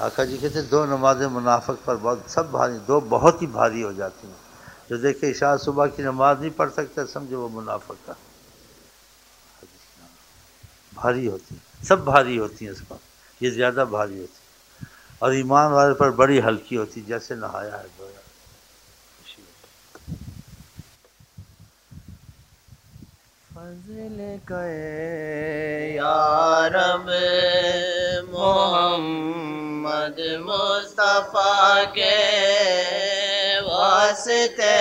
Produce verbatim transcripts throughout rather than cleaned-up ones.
آقا جی کہتے ہیں دو نمازیں منافق پر بہت سب بھاری، دو بہت ہی بھاری ہو جاتی ہیں. جو دیکھے عشاء صبح کی نماز نہیں پڑھ سکتا سمجھو وہ منافق کا بھاری ہوتی ہے، سب بھاری ہوتی ہیں اس پر، یہ زیادہ بھاری ہوتی ہے. اور ایمان والے پر بڑی ہلکی ہوتی، جیسے نہایا ہے دھویا. فضل کرے یا رب محمد مصطفیٰ کے واسطے،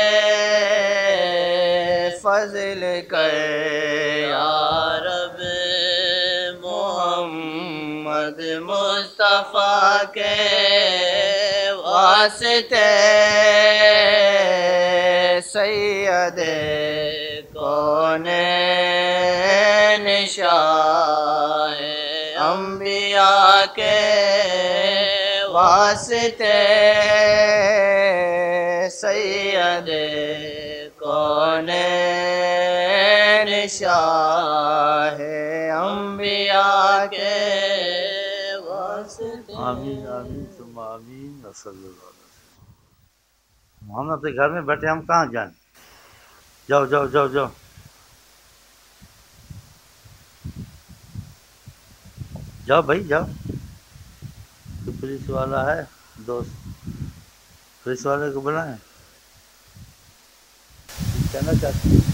فضل کرے یا رب محمد مصطفیٰ کے واسطے، سید کونین شاہ انبیاء کے واسطے، سید کونین شاہ انبیاء کے واسطے. آمین آمین ثم آمین. صلی اللہ علیہ وسلم. ہم اپنے گھر میں بیٹھے، ہم کہاں جائیں؟ جاؤ جاؤ جاؤ جاؤ جاؤ بھائی جاؤ. تو پولیس والا ہے دوست، پولیس والے کو بلائیں. کہنا چاہتے ہیں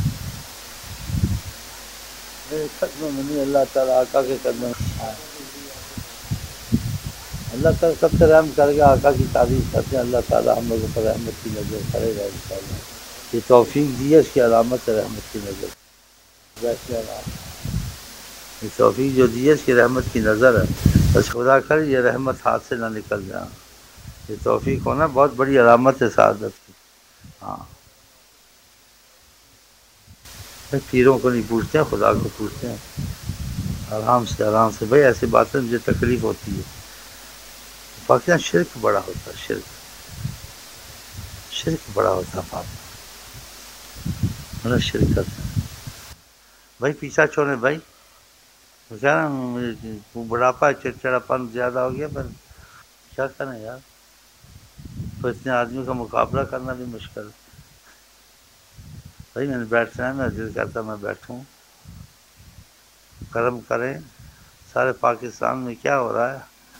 میرے قدموں میں نہیں، اللہ تعالیٰ آقا کے قدموں میں. اللہ تعالیٰ سب سے رحم کرے گا. آقا کی تعریف کرتے ہیں، اللہ تعالیٰ ہم لوگوں پر رحمت کی نظر کرے گا انشاءاللہ. یہ توفیق دی ہے، اس کی علامت ہے رحمت کی نظر. ویسے یہ توفیق جو دی ہے اس کی رحمت کی نظر ہے. بس خدا کر یہ رحمت ہاتھ سے نہ نکل جائے. یہ توفیق ہونا بہت بڑی علامت ہے سعادت کی. ہاں پیروں کو نہیں پوچھتے ہیں، خدا کو پوچھتے ہیں. آرام سے آرام سے بھائی، ایسی باتیں مجھے تکلیف ہوتی ہے. پاکستان شرک بڑا ہوتا ہے، شرک شرک بڑا ہوتا ہے پاکستان، شرک کرتے ہیں. بھائی پیچھا چھوڑیں بھائی، کیا نا بڑھاپا چڑچڑا پن زیادہ ہو گیا، پر کیا کریں یار، تو اتنے آدمی کا مقابلہ کرنا بھی مشکل ہے. بھائی میں نے بیٹھنا ہے، میں دل کرتا میں بیٹھوں. کرم کریں. سارے پاکستان میں کیا ہو رہا ہے؟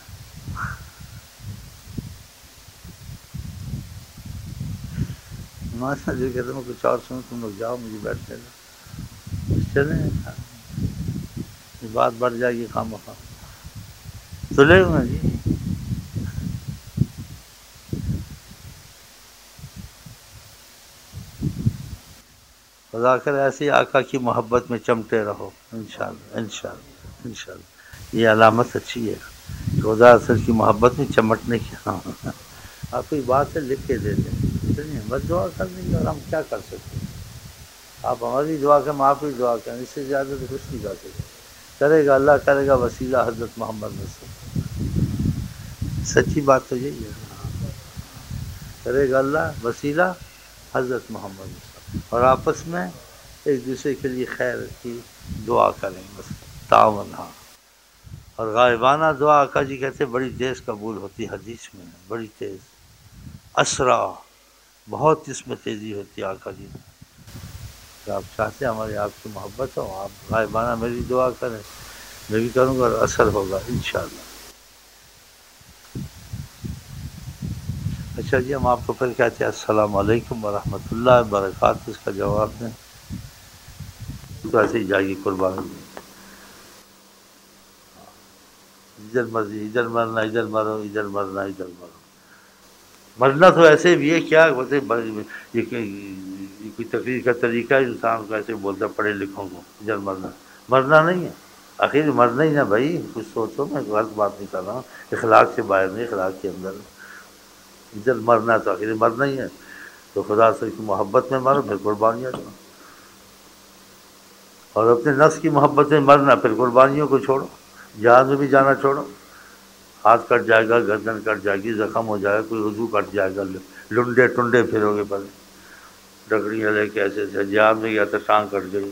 ماشاء اللہ کہتے میں کچھ اور سنوں، تم لوگ جاؤ، مجھے بیٹھنے دو. چلیں بات بڑھ جائے گی خواہ مخواہ. سلے ہوئے جی خدا کر ایسی آقا کی محبت میں چمٹے رہو انشاءاللہ انشاءاللہ انشاءاللہ. یہ علامت اچھی ہے، خدا اصل کی محبت میں چمٹنے کی. ہاں آپ کوئی بات ہے لکھ کے دے دیں، بس دعا کر دیں گے. اور ہم کیا کر سکتے ہیں؟ آپ ہماری دعا کریں، ہم آپ کی دعا کریں، اس سے زیادہ تو کچھ نہیں کر سکتے. کرے گا اللہ، کرے گا وسیلہ حضرت محمد رسول. سچی بات تو یہی ہے، کرے گا اللہ وسیلہ حضرت محمد رسول. اور آپس میں ایک دوسرے کے لیے خیر کی دعا کریں، بس تعاون. ہاں اور غائبانہ دعا آقا جی کہتے ہیں بڑی تیز قبول ہوتی، حدیث میں بڑی تیز، اسرا، بہت اس میں تیزی ہوتی ہے آقا جی. کہ آپ چاہتے ہیں ہماری آپ کی محبت ہو، آپ غائبانہ میری دعا کریں، میں بھی کروں گا اور اثر ہوگا انشاءاللہ. اچھا جی، ہم آپ کو پھر کہتے ہیں السلام علیکم ورحمۃ اللہ وبرکاتہ. اس کا جواب دیں تو ایسے ہی جائے گی قربانی. ادھر مرضی، ادھر مرنا ادھر مرو، ادھر مرنا ادھر مرو. مرنا تو ایسے بھی ہے، کیا بولتے یہ کوئی تقریر کا طریقہ ہے انسان کو ایسے بولتا پڑھے لکھوں کو ادھر مرنا. مرنا نہیں ہے، آخر مرنا ہی نا بھائی. کچھ سوچو، میں غلط بات نہیں کر رہا ہوں، اخلاق سے باہر نہیں، اخلاق کے اندر. ادھر مرنا تو آخر مرنا ہی ہے. تو خدا سے کی محبت میں مرو، پھر قربانیاں دو. اور اپنے نفس کی محبت میں مرنا، پھر قربانیوں کو چھوڑو. جہاز میں بھی جانا چھوڑو، ہاتھ کٹ جائے گا، گردن کٹ جائے گی، زخم ہو جائے گا، کوئی عضو کٹ جائے گا، لنڈے ٹنڈے پھرو گے پہلے ڈگڑیاں لے کے. ایسے ایسے جہاز میں گیا تو ٹانگ کٹ گئی،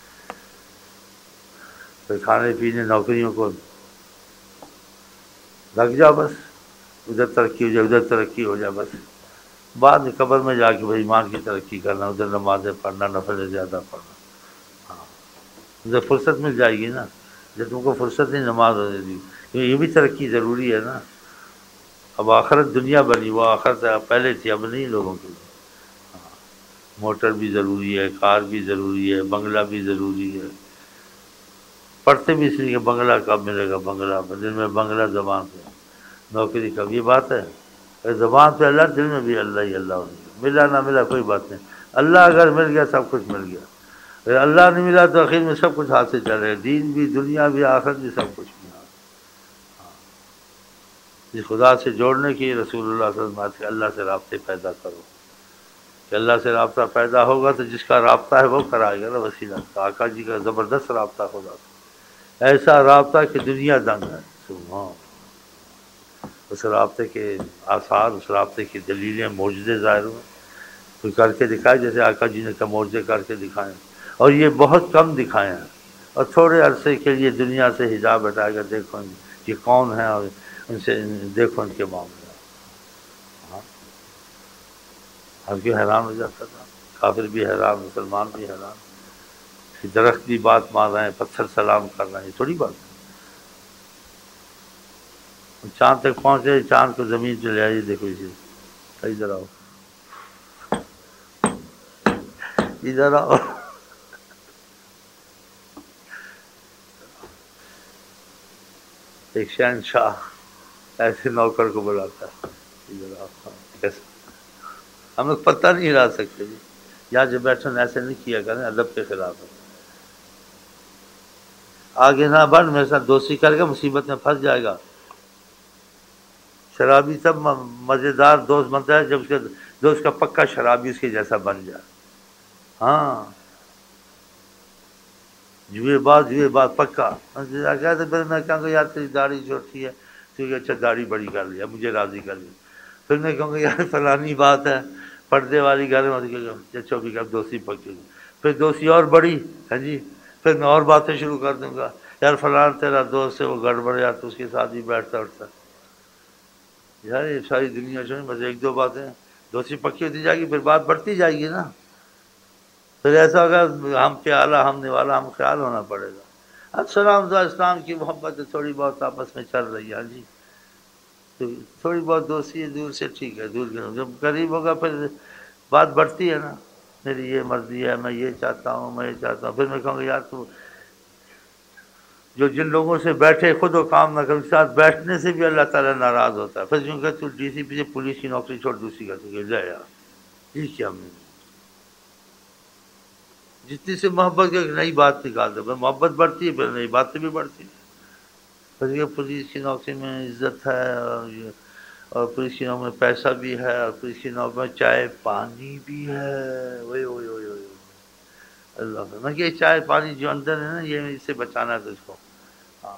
پھر کھانے پینے نوکریوں کو لگ جا بس، ادھر ترقی ہو جائے ادھر ترقی ہو جائے بس، بعد میں قبر میں جا کے بھائی ایمان کی ترقی کرنا، ادھر نمازیں پڑھنا، نفل زیادہ پڑھنا، ہاں ادھر فرصت مل جائے گی نا، جب تم کو فرصت نہیں نماز ہو جائے گی، کیونکہ یہ بھی ترقی ضروری ہے نا، اب آخرت دنیا بنی، وہ آخرت پہلے تھی اب نہیں لوگوں کے لیے، ہاں موٹر بھی ضروری ہے، کار بھی ضروری ہے، بنگلہ بھی ضروری ہے، پڑھتے بھی اس لیے کہ بنگلہ کب ملے گا، بنگلہ دل میں بنگلہ زبان پہ نوکری کب، یہ بات ہے، زبان پہ اللہ دل میں بھی اللہ ہی اللہ ہونے گا، ملا نہ ملا کوئی بات نہیں، اللہ اگر مل گیا سب کچھ مل گیا، اگر اللہ نہیں ملا تو آخر میں سب کچھ ہاتھ سے چلے، دین بھی دنیا بھی آخرت بھی سب کچھ بھی، اس خدا سے جوڑنے کی رسول اللہ صلی اللہ علیہ وسلم اللہ سے رابطے پیدا کرو، کہ اللہ سے رابطہ پیدا ہوگا تو جس کا رابطہ ہے وہ کرائے گا نا وسیلہ، آقا جی کا زبردست رابطہ خدا سے، ایسا رابطہ کہ دنیا دنگ ہے، سبحان، اس رابطے کے آثار، اس رابطے کی دلیلیں، معجزے ظاہر ہوئے، کوئی کر کے دکھائے جیسے آقا جی نے معجزے کر کے دکھائے، اور یہ بہت کم دکھائے ہیں، اور تھوڑے عرصے کے لیے دنیا سے حجاب ہٹا کر دیکھو یہ کون ہے، اور ان سے دیکھو ان کے معاملے، ہاں ہر کوئی حیران ہو جاتا تھا، کافر بھی حیران، مسلمان بھی حیران، درخت بھی بات مار رہے ہیں، پتھر سلام کر رہے ہیں، یہ تھوڑی بات ہے، چاند تک پہنچے، چاند کو زمین پہ لے آئیے، دیکھو اسے، ادھر آؤ ادھر آؤ، ایک شہنشاہ ایسے نوکر کو بلاتا ہے، ادھر آؤ، کیسے ہم لوگ پتہ نہیں ہلا سکتے جی، یہاں جو بیٹھے ایسے نہیں کیا کریں، ادب کے خلاف ہے، آگے نہ بڑھ، میرے ساتھ دوستی کر کے مصیبت میں پھنس جائے گا، شرابی سب مزیدار دوست بنتا ہے جب اس کے دوست کا پکا شرابی اس کے جیسا بن جائے، ہاں جوئے باز جوئے باز پکا، کہتے پھر میں کہوں گا یار تیری داڑھی چھوٹی ہے، تو کہ اچھا داڑھی بڑی کر لیا، مجھے راضی کر لیا، پھر میں کہوں گا یار فلانی بات ہے، پردے والی گھر میں چوبی کا دوستی پکی، پھر دوستی اور بڑی ہے جی، پھر میں اور باتیں شروع کر دوں گا، یار فلان تیرا دوست ہے وہ گڑبڑ، یار تو اس کے ساتھ بھی بیٹھتا اٹھتا، یار یہ ساری دنیا جو ہے بس ایک دو باتیں، دوستی پکی ہوتی جائے گی، پھر بات بڑھتی جائے گی نا، پھر ایسا ہوگا ہم پیالہ ہم نوالا ہم خیال ہونا پڑے گا، اب سلام دعا اسلام کی محبت تھوڑی بہت آپس میں چل رہی ہے، ہاں جی تو تھوڑی بہت دوستی ہے دور سے ٹھیک ہے، دور کے جب قریب ہوگا پھر بات بڑھتی ہے نا، میری یہ مرضی ہے، میں یہ چاہتا ہوں، میں یہ چاہتا ہوں، پھر میں کہوں گا یار تو جو جن لوگوں سے بیٹھے خود و کام نہ کر، اس کے ساتھ بیٹھنے سے بھی اللہ تعالیٰ ناراض ہوتا ہے، پھر جو کہ تو ڈی سی پی سے پولیس کی نوکری چھوڑ دوسری کر سکے، لے یار یہ کیا میں جتنی سے محبت کی ایک نئی بات نکال دو، پھر محبت بڑھتی ہے، پھر نئی باتیں بھی بڑھتی ہیں، پھر یہ پولیس کی نوکری میں عزت ہے، اور یہ اور پولیس کی نوکری میں پیسہ بھی ہے، اور پولیس کی نوکری میں چائے پانی بھی ہے، وہی وہی وہی وہی اللہ میں کہ چائے پانی جو اندر ہے نا، یہ اس سے بچانا ہے تجھ کو، ہاں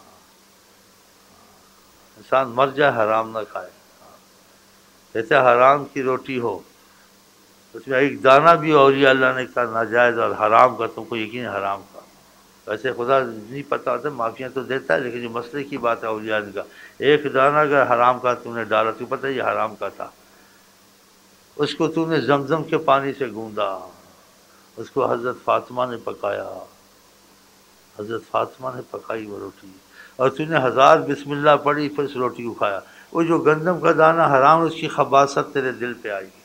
انسان مر جائے حرام نہ کھائے، جیسے حرام کی روٹی ہو اس میں ایک دانہ بھی اولیاء اللہ نے کہا ناجائز اور حرام کا، تم کو یقین حرام کا، ویسے خدا نہیں پتہ ہوتا، معافیاں تو دیتا ہے، لیکن جو مسئلے کی بات ہے اولیاء نے کہا ایک دانہ اگر حرام کا تم نے ڈالا، تو پتہ ہے یہ حرام کا تھا، اس کو تم نے زمزم کے پانی سے گوندا، اس کو حضرت فاطمہ نے پکایا، حضرت فاطمہ نے پکائی وہ روٹی، اور تم نے ہزار بسم اللہ پڑھی، پھر اس روٹی کو کھایا، وہ جو گندم کا دانہ حرام، اس کی خباثت تیرے دل پہ آئی گی،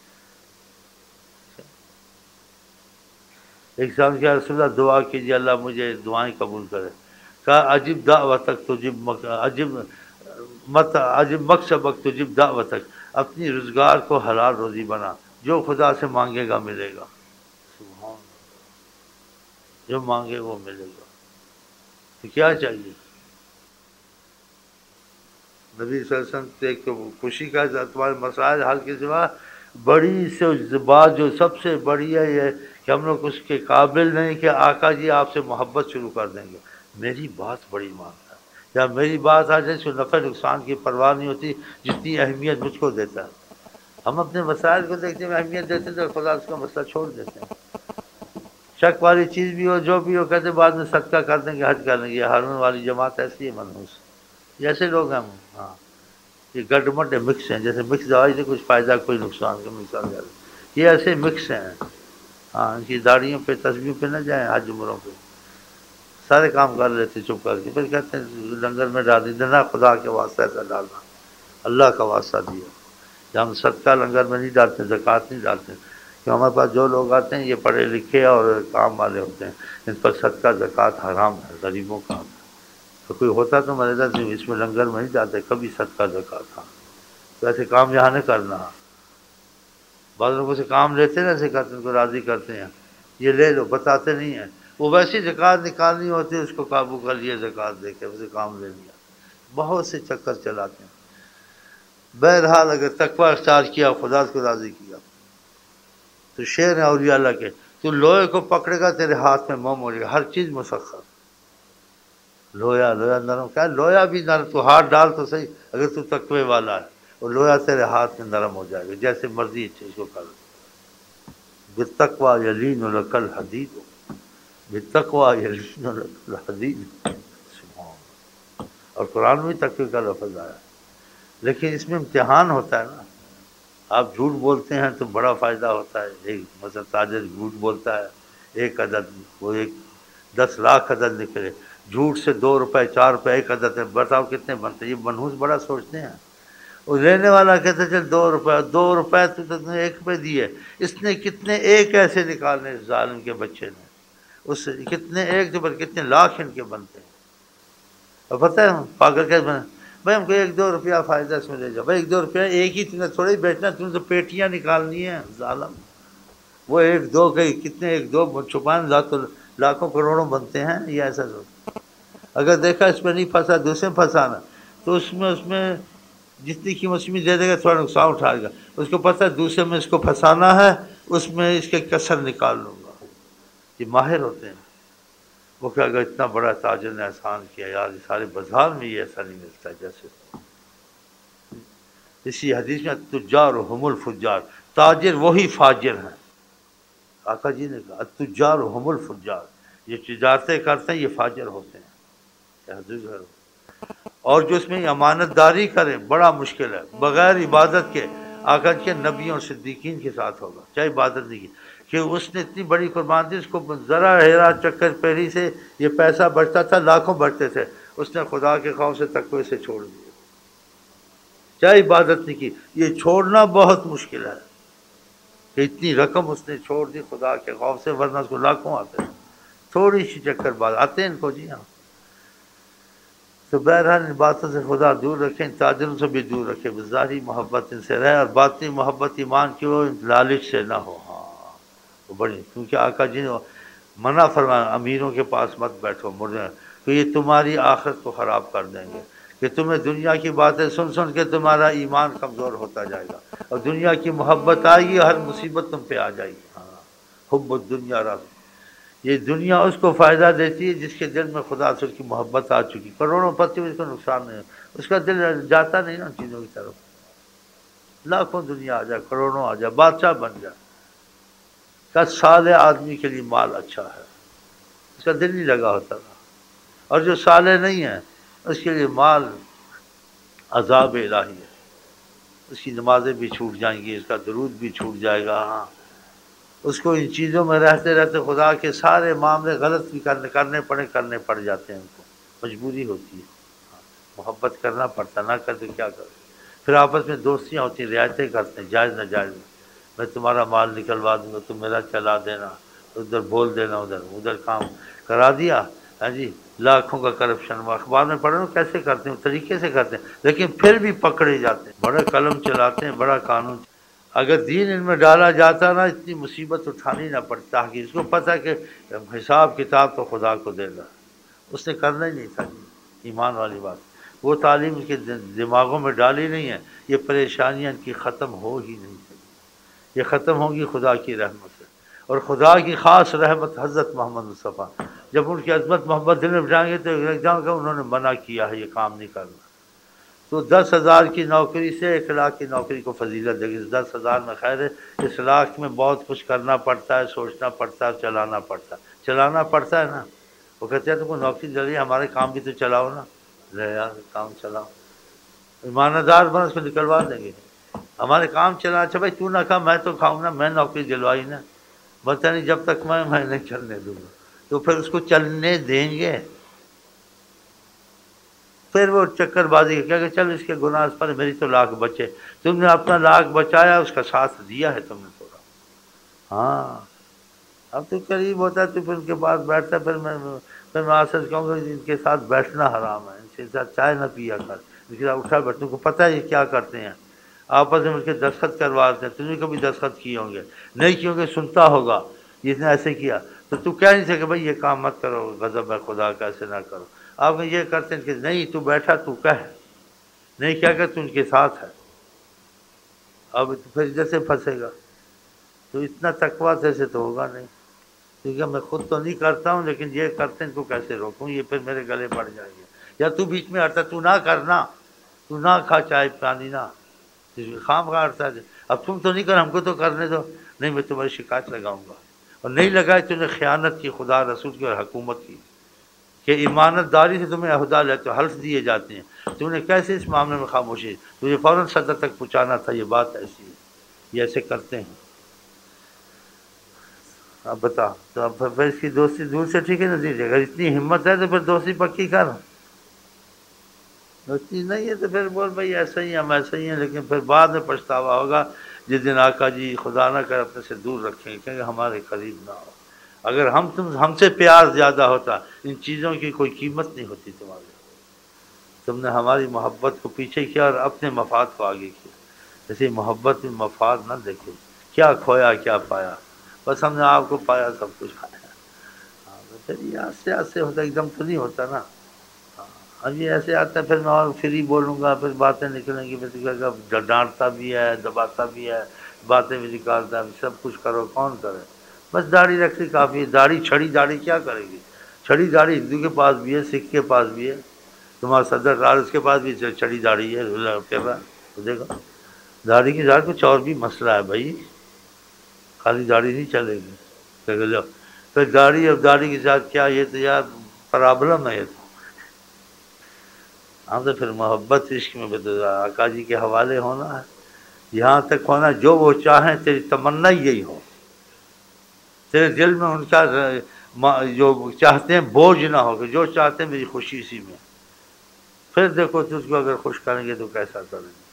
ایک صاحب کیا رسول اللہ دعا کیجیے اللہ مجھے دعائیں قبول کرے، کہا عجب دعوتک تجب عجب مت عجب مکسبک تجب دعوتک، اپنی روزگار کو حلال روزی بنا، جو خدا سے مانگے گا ملے گا، سبحان اللہ، جو مانگے وہ ملے گا، تو کیا چاہیے، نبی صلی اللہ علیہ وسلم سے ایک تو خوشی کا تمہارے مسائل حل کے سوا بڑی سے بات جو سب سے بڑی ہے یہ کہ ہم لوگ اس کے قابل نہیں کہ آقا جی آپ سے محبت شروع کر دیں گے، میری بات بڑی مانتا ہے، یا میری بات آ جائے اس کو نفع نقصان کی پرواہ نہیں ہوتی جتنی اہمیت مجھ کو دیتا ہے، ہم اپنے مسائل کو دیکھتے ہیں اہمیت دیتے ہیں تو خدا اس کا مسئلہ چھوڑ دیتے ہیں، شک والی چیز بھی ہو جو بھی ہو کہتے بعد میں صدقہ کر دیں گے، حج کر دیں گے، ہارون والی جماعت ایسی ہے منحوس، یہ ایسے لوگ ہیں ہم، ہاں یہ گڈ مڈ مکس ہیں، جیسے مکس دوائی سے کچھ فائدہ کوئی نقصان کا مثال ہے، یہ ایسے مکس ہیں۔ ہاں، ان کی داڑھیوں پہ تسبیح پہ نہ جائیں، حج عمروں پہ سارے کام کر لیتے چپ کر کے، پھر کہتے ہیں لنگر میں ڈال دیتے، نہ خدا کے واسطے ایسا ڈالنا، اللہ کا واسطہ دیا کہ ہم صدقہ لنگر میں نہیں ڈالتے، زکوٰۃ نہیں ڈالتے، کہ ہمارے پاس جو لوگ آتے ہیں یہ پڑھے لکھے اور کام والے ہوتے ہیں، ان پر صدقہ زکوٰۃ حرام ہے، غریبوں کا، تو کوئی ہوتا تو میں نے اس میں لنگر میں نہیں جاتے کبھی صدقہ زکوٰۃ تھا، تو ایسے کام یہاں نہیں کرنا۔ بعض لوگوں سے کام لیتے ہیں نا، ایسے کرتے ہیں، ان کو راضی کرتے ہیں، یہ لے لو، بتاتے نہیں ہیں، وہ ویسی زکوٰۃ نکالنی ہوتی ہے، اس کو قابو کر لیے زکوٰۃ دے کے اسے کام لے لیا، بہت سے چکر چلاتے ہیں۔ بہرحال اگر تقویٰ اختیار کیا، خدا کو راضی کیا، تو شعر ہے اولیاء اللہ کے، تو لوہے کو پکڑے گا تیرے ہاتھ میں موم ہو جائے گا، ہر چیز مسخر، لویا لویا نرم، کیا لویا بھی نرم، تو ہاتھ ڈال تو صحیح، اگر تو تقوی والا ہے، وہ لویا تیرے ہاتھ میں نرم ہو جائے گا، جیسے مرضی چیز کو کر، بالتقویٰ یلین لک الحدید، بالتقویٰ یلین لک الحدید، سبحان اللہ۔ اور قرآن میں تقوی کا لفظ آیا، لیکن اس میں امتحان ہوتا ہے نا، آپ جھوٹ بولتے ہیں تو بڑا فائدہ ہوتا ہے، ایک مثلا تاجر جھوٹ بولتا ہے، ایک عدد، وہ ایک دس لاکھ عدد نکلے، جھوٹ سے دو روپے چار روپے ایک عدد ہے، بتاؤ کتنے بنتے ہیں، یہ منحوس بڑا سوچتے ہیں، اور لینے والا کہتے چل دو روپے، دو روپے تو تم نے ایک پہ دیے، اس نے کتنے ایک ایسے نکالنے ظالم کے بچے نے، اس سے کتنے ایک کے پر کتنے لاکھ ان کے بنتے ہیں، اور پتہ ہے پاگل کیسے بنا، بھائی ہم کو ایک دو روپیہ فائدہ اس میں لے جاؤ، بھائی ایک دو روپیہ ایک ہی تم نے تھوڑی بیچنا، تم نے تو پیٹیاں نکالنی ہیں ظالم، وہ ایک دو کے کتنے ایک دو چھپائیں لاکھوں کروڑوں بنتے ہیں، یہ ایسا سوچ، اگر دیکھا اس میں نہیں پھنسا دوسرے میں پھنسانا، تو اس میں اس میں جتنی قیمت اس میں دے دے گا تھوڑا نقصان اٹھائے گا، اس کو پتہ ہے دوسرے میں اس کو پھنسانا ہے، اس میں اس کے کسر نکال لوں گا، یہ ماہر ہوتے ہیں، وہ کہ اگر اتنا بڑا تاجر نے احسان کیا، یار یہ سارے بازار میں یہ ایسا نہیں ملتا جیسے، اسی حدیث میں تجار ہم الفجار، تاجر وہی فاجر ہیں، آقا جی نے کہا تجار ہم الفجار، یہ تجارتیں کرتے ہیں یہ فاجر ہوتے ہیں، اور جو اس میں امانت داری کرے بڑا مشکل ہے، بغیر عبادت کے، آقا کے نبیوں اور صدیقین کے ساتھ ہوگا، چاہے عبادت نہیں کی، کہ اس نے اتنی بڑی قربان دی، اس کو ذرا ہیرا چکر پیری سے یہ پیسہ بچتا تھا، لاکھوں بچتے تھے، اس نے خدا کے خوف سے تقوی سے چھوڑ دیا، چاہے عبادت نہیں کی، یہ چھوڑنا بہت مشکل ہے، کہ اتنی رقم اس نے چھوڑ دی خدا کے خوف سے، ورنہ اس کو لاکھوں آتے ہیں، تھوڑی سی چکر بعد آتے ہیں ان کو، جی ہاں۔ تو بہرحال ان باتوں سے خدا دور رکھیں، تاجروں سے بھی دور رکھیں، ظاہری محبت ان سے رہے، اور باطنی محبت ایمان کی ہو، لالچ سے نہ ہو، ہاں وہ بڑی، کیونکہ آقا جی نے منع فرمایا امیروں کے پاس مت بیٹھو مردے، تو یہ تمہاری آخرت کو خراب کر دیں گے، کہ تمہیں دنیا کی باتیں سن سن کے تمہارا ایمان کمزور ہوتا جائے گا، اور دنیا کی محبت آئے گی، ہر مصیبت تم پہ آ جائے گی، ہاں حب الدنیا رس، یہ دنیا اس کو فائدہ دیتی ہے جس کے دل میں خدا سے اس کی محبت آ چکی، کروڑوں پتی اس کو نقصان نہیں، اس کا دل جاتا نہیں نا چیزوں کی طرف، لاکھوں دنیا آ جائے، کروڑوں آ جائے، بادشاہ بن جائے، کا صالح آدمی کے لیے مال اچھا ہے، اس کا دل نہیں لگا ہوتا تھا، اور جو صالح نہیں ہے اس کے لیے مال عذاب الہی ہے، اس کی نمازیں بھی چھوٹ جائیں گی، اس کا درود بھی چھوٹ جائے گا، ہاں اس کو ان چیزوں میں رہتے رہتے خدا کے سارے معاملے غلط بھی کرنے کرنے پڑے کرنے پڑ جاتے ہیں، ان کو مجبوری ہوتی ہے، محبت کرنا پڑتا، نہ کر تو کیا کرے، پھر آپس میں دوستیاں ہوتی ہیں، رعایتیں کرتے ہیں جائز ناجائز میں، میں تمہارا مال نکلوا دوں گا، تم میرا چلا دینا، ادھر بول دینا، ادھر ادھر کام کرا دیا، ہاں جی، لاکھوں کا کرپشن، اخبار میں پڑھ رہے ہو کیسے کرتے ہیں، طریقے سے کرتے ہیں، لیکن پھر بھی پکڑے جاتے ہیں، بڑے قلم چلاتے ہیں، بڑا قانون، اگر دین ان میں ڈالا جاتا نا اتنی مصیبت اٹھانی نہ پڑتی، تاکہ اس کو پتہ کہ حساب کتاب تو خدا کو دے گا، اس نے کرنا ہی نہیں تھا، ایمان والی بات، وہ تعلیم اس کے دماغوں میں ڈالی نہیں ہے، یہ پریشانیاں ان کی ختم ہو ہی نہیں سکتی، یہ ختم ہوگی خدا کی رحمت سے، اور خدا کی خاص رحمت حضرت محمد مصطفیٰ، جب ان کی عظمت محبت دل میں بٹھائیں گے تو ایگزام کا انہوں نے منع کیا ہے یہ کام نہیں کرنا، تو دس ہزار کی نوکری سے ایک لاکھ کی نوکری کو فضیلت دے گی، دس ہزار میں خیر ہے، اس لاکھ میں بہت کچھ کرنا پڑتا ہے، سوچنا پڑتا ہے، چلانا پڑتا ہے، چلانا پڑتا ہے نا، وہ کہتے ہیں تم کو نوکری دے رہی ہے، ہمارے کام بھی تو چلاؤ نا، لے یار کام چلاؤ، ایماندار بن اس کو نکلوا دیں گے. ہمارے کام چلا. اچھا بھائی تو نہ کھا میں تو کھاؤں نا, میں نوکری دلوائی نا, بتا نہیں جب تک میں میں نہیں چلنے دوں گا. تو پھر اس کو چلنے دیں گے؟ پھر وہ چکر بازی کیا کہ چل اس کے گناہ پر میری تو لاکھ بچے. تم نے اپنا لاکھ بچایا, اس کا ساتھ دیا ہے تم نے تھوڑا. ہاں اب تو قریب ہوتا ہے تو پھر ان کے پاس بیٹھتا ہے. پھر میں پھر میں آسر کہوں گا ان کے ساتھ بیٹھنا حرام ہے, ان کے ساتھ چائے نہ پیا کر, ان کے ساتھ اٹھا بیٹھ. تم کو پتہ ہے یہ کیا کرتے ہیں, آپس میں مل کے دستخط کرواتے ہیں. تم نے کبھی دستخط کیے ہوں گے نہیں کیوں گے, سنتا ہوگا جس نے ایسے کیا. تو تو کہہ نہیں سکے بھائی یہ کام مت کرو, غضب ہے خدا کا, ایسے نہ کرو. آپ یہ کرتے ہیں کہ نہیں تو بیٹھا تو کہہ, نہیں کیا کہ تو ان کے ساتھ ہے. اب پھر جیسے پھنسے گا تو اتنا تقویٰ جیسے تو ہوگا نہیں, کیونکہ میں خود تو نہیں کرتا ہوں لیکن یہ کرتے ہیں تو کیسے روکوں, یہ پھر میرے گلے پڑ جائیں گے. یا تو بیچ میں ہٹتا, تو نہ کرنا, تو نہ کھا چائے پانی نہ, خام خواہ ہٹتا ہے. اب تم تو نہیں کر, ہم کو تو کرنے دو. نہیں میں تمہاری شکایت لگاؤں گا. اور نہیں لگائے تو نے خیانت کی خدا رسول کی اور حکومت کی, کہ ایمانت داری سے تمہیں عہدہ لیتے حلف دیے جاتے ہیں. تم نے کیسے اس معاملے میں خاموشی, تجھے فوراً صدر تک پہنچانا تھا. یہ بات ایسی ہے, یہ ایسے کرتے ہیں. اب بتا تو اب پھر اس کی دوستی دور سے ٹھیک ہے نا دیجیے. اگر اتنی ہمت ہے تو پھر دوستی پکی کر. دوستی نہیں ہے تو پھر بول بھائی ایسا ہی ہم ایسا ہی ہیں, لیکن پھر بعد میں پچھتاوا ہوگا جس دن آقا جی خدا نہ کر اپنے سے دور رکھیں گے, کہیں گے ہمارے قریب نہ ہو. اگر ہم تم ہم سے پیار زیادہ ہوتا, ان چیزوں کی کوئی قیمت نہیں ہوتی تمہاری. تم نے ہماری محبت کو پیچھے کیا اور اپنے مفاد کو آگے کیا. ایسی محبت میں مفاد نہ دیکھے, کیا کھویا کیا پایا, بس ہم نے آپ کو پایا سب کچھ کھایا. ہاں پھر یہ ایسے ایسے ہوتا, ایک دم تو نہیں ہوتا نا. اب یہ ایسے آتا ہے پھر میں اور فری بولوں گا, پھر باتیں نکلیں گی, پھر ڈانٹتا بھی ہے, دباتا بھی ہے, باتیں بھی نکالتا ہے, سب کچھ کرو, کون کرے. بس داڑھی رکھنی کافی ہے. داڑھی چھڑی داڑھی کیا کرے گی, چھڑی داڑھی ہندو کے پاس بھی ہے, سکھ کے پاس بھی ہے, تمہارا صدر رال اس کے پاس بھی چھڑی داڑھی ہے, کر رہا ہے. دیکھو داڑھی کی داڑھی کچھ اور بھی مسئلہ ہے بھائی, خالی داڑھی نہیں چلے گی. پھر داڑھی اور داڑھی کے ساتھ کیا, یہ تو یار پرابلم ہے. یہ تو ہاں تو پھر محبت عشق میں بدل آقا جی کے حوالے ہونا ہے, یہاں تک ہونا جو وہ چاہیں. تیری تمنا یہی ہو, تیرے دل میں ان کا جو چاہتے ہیں بوجھ نہ ہو, کہ جو چاہتے ہیں میری خوشی اسی میں. پھر دیکھو تجھ کو اگر خوش کریں گے تو کیسا کریں گے.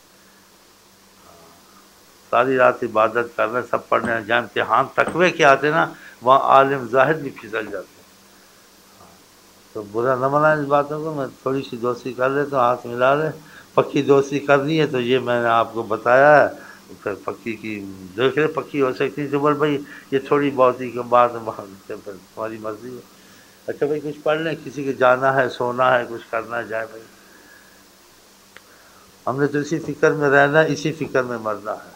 ساری رات عبادت کر رہے ہیں, سب پڑھنے ہیں, جہاں امتحان تقوی کے آتے نا وہاں عالم زاہد بھی پھسل جاتے ہیں. تو برا نہ منائیں اس باتوں کو. میں تھوڑی سی دوستی کر لیتا ہوں, ہاتھ ملا لے. پکی دوستی کرنی ہے تو یہ میں نے آپ کو بتایا ہے. پھر پکی کی دیکھ لے, پکی ہو سکتی تو بول بھائی یہ تھوڑی بہت ہی کے بعد پھر تمہاری مرضی ہے. اچھا بھائی کچھ پڑھ لیں, کسی کے جانا ہے, سونا ہے, کچھ کرنا جائے بھائی. ہم نے تو اسی فکر میں رہنا ہے, اسی فکر میں مرنا ہے.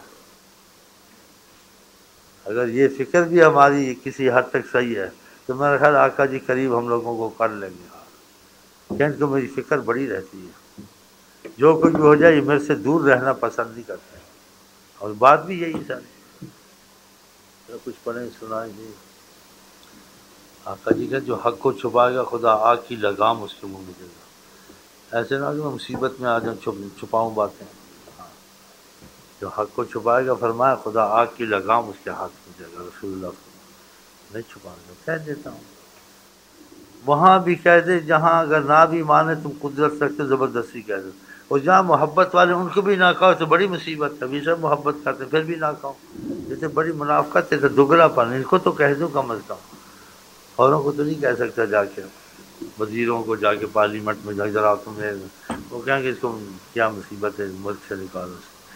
اگر یہ فکر بھی ہماری کسی حد تک صحیح ہے تو میرا خیال آقا جی قریب ہم لوگوں کو کر لیں گے. کیونکہ تو میری فکر بڑی رہتی ہے, جو کچھ بھی ہو جائے یہ میرے سے دور رہنا پسند نہیں کرتے ہیں. اور بات بھی یہی ساری. کچھ پڑھیں سنائیں جی. آقا جی کا جو حق کو چھپائے گا خدا آگ کی لگام اس کے منہ میں دے گا. ایسے نہ کہ میں مصیبت میں آ جاؤں چھپ چھپاؤں باتیں. جو حق کو چھپائے گا فرمایا خدا آگ کی لگام اس کے ہاتھ میں دے گا. رسول اللہ فرمایا نہیں چھپائے گا, کہہ دیتا ہوں. وہاں بھی کہہ دے جہاں اگر نہ بھی مانے تم قدرت رکھتے زبردستی کہہ دو. اور جہاں محبت والے ان کو بھی نہ کہو تو بڑی مصیبت ہے. ابھی سب محبت کرتے پھر بھی نہ کہو, جیسے بڑی منافقت ہے. تو دگلا پن ان کو تو کہہ دوں کم از کم, اوروں کو تو نہیں کہہ سکتا. جا کے وزیروں کو جا کے پارلیمنٹ میں جا ذرا تمہیں وہ کہیں گے اس کو کیا مصیبت ہے, ملک سے نکالو.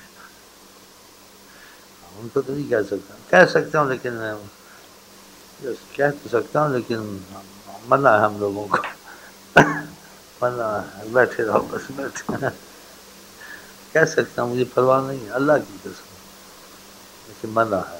ان کو تو نہیں کہہ سکتا. کہہ سکتا ہوں لیکن کہہ تو سکتا ہوں لیکن منع ہے ہم لوگوں کو, منع ہے. بیٹھے رہو بس بیٹھے. کہہ سکتا ہوں, مجھے پرواہ نہیں ہے اللہ کی قسم, لیکن منع ہے.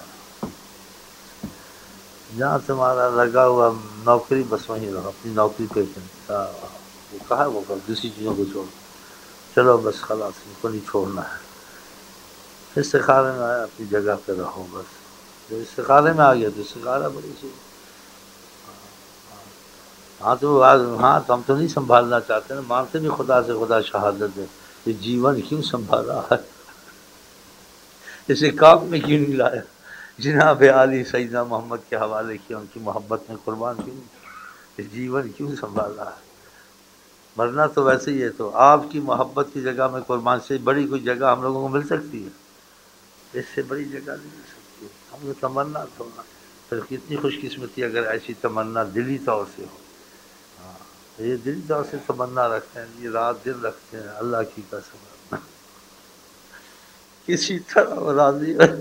جہاں تمہارا لگا ہوا نوکری بس وہیں رہو, اپنی نوکری پہ. وہ کہا وہ کر دوسری چیزوں کو چھوڑ. چلو بس خلاص, ان کو نہیں چھوڑنا ہے. استخارے میں آیا اپنی جگہ پہ رہو بس. جو استخارے میں آ گیا تو استخارہ بڑی چیز. ہاں تو ہاں تو ہم تو نہیں سنبھالنا چاہتے نا, مانتے بھی خدا سے خدا شہادت دے, یہ جیون کیوں سنبھالا ہے، اسے کام میں کیوں نہیں لایا، جناب عالی سیدنا محمد کے حوالے کیا، ان کی محبت میں قربان کیوں نہیں کیا، یہ جیون کیوں سنبھالا ہے؟ مرنا تو ویسے ہی ہے، تو آپ کی محبت کی جگہ میں قربان سے بڑی کوئی جگہ ہم لوگوں کو مل سکتی ہے؟ اس سے بڑی جگہ نہیں مل سکتی، ہم کو تمنا تو ہونا، پھر کتنی خوش قسمتی اگر ایسی تمنا دلی طور سے ہو۔ ہاں یہ دلی طور سے تمنا رکھتے ہیں، یہ رات دن رکھتے ہیں، اللہ کی قسم کسی طرح وہ راضی ہو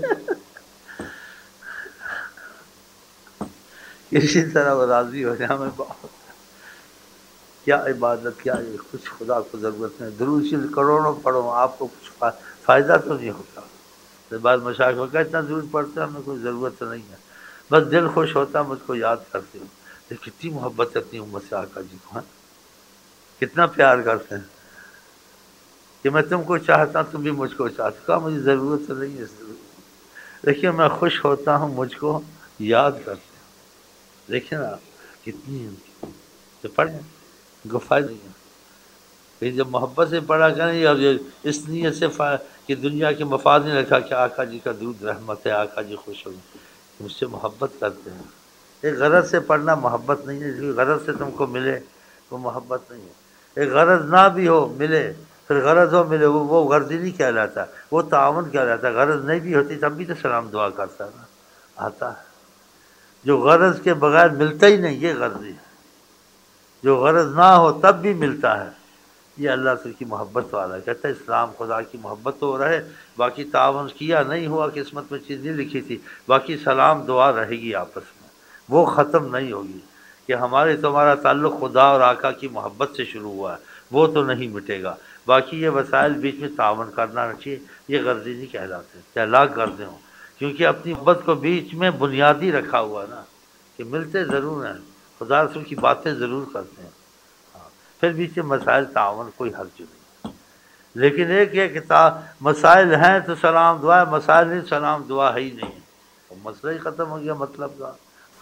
کسی طرح وہ راضی ہو جائے، ہمیں بہت کیا عبادت، کیا یہ کچھ خدا کو ضرورت نہیں، درود شریف کروڑوں پڑھو آپ کو کچھ فا- فائدہ تو نہیں ہوتا۔ تو بعض مشائخ کو کہتے ہیں درود پڑھتے ہیں ہمیں کوئی ضرورت تو نہیں ہے، بس دل خوش ہوتا ہے، مجھ کو یاد کرتے ہو، تو کتنی محبت ہے اپنی امت سے آقا جی کو، ہاں؟ کتنا پیار کرتے ہیں کہ میں تم کو چاہتا ہوں تم بھی مجھ کو چاہتے ہو، کہا مجھے ضرورت تو نہیں ہے اس ضرورت، دیکھیے میں خوش ہوتا ہوں مجھ کو یاد کرتے ہیں، دیکھیں نا کتنی ان کی تو پڑھیں ان کو فائدہ نہیں ہے، لیکن جب محبت سے پڑھا کریں اور یہ اس نیت سے فا... کہ دنیا کے مفاد نہیں رکھا کہ آقا جی کا درود رحمت ہے، آقا جی خوش ہو گئے، مجھ سے محبت کرتے ہیں، ایک غرض سے پڑھنا محبت نہیں ہے، جو غرض سے تم کو ملے وہ محبت نہیں ہے، ایک غرض نہ بھی ہو ملے، پھر غرض ہو ملے، وہ وہ غرضی نہیں کہلاتا، وہ تعاون کہلاتا، غرض نہیں بھی ہوتی تب بھی تو سلام دعا کرتا ہے نا، آتا ہے، جو غرض کے بغیر ملتا ہی نہیں یہ غرضی ہے، جو غرض نہ ہو تب بھی ملتا ہے، یہ اللہ سے کی محبت والا ہے، کہتا ہے اسلام خدا کی محبت تو رہے، باقی تعاون کیا نہیں ہوا، قسمت میں چیز نہیں لکھی تھی، باقی سلام دعا رہے گی آپس میں، وہ ختم نہیں ہوگی، کہ ہمارے تمہارا تعلق خدا اور آقا کی محبت سے شروع ہوا ہے وہ تو نہیں مٹے گا، باقی یہ وسائل بیچ میں تعاون کرنا چاہیے، یہ غرضی نہیں کہلاتے، چاہے لاکھ غرضیں ہوں، کیونکہ اپنی محبت کو بیچ میں بنیادی رکھا ہوا نا، کہ ملتے ضرور ہیں، خدا رسول کی باتیں ضرور کرتے ہیں، ہاں پھر بیچ میں مسائل تعاون کوئی حرج نہیں، لیکن ایک یہ کہ مسائل ہیں تو سلام دعا ہے، مسائل نہیں سلام دعا ہے ہی نہیں ہے، وہ مسئلہ ہی ختم ہو گیا، مطلب کا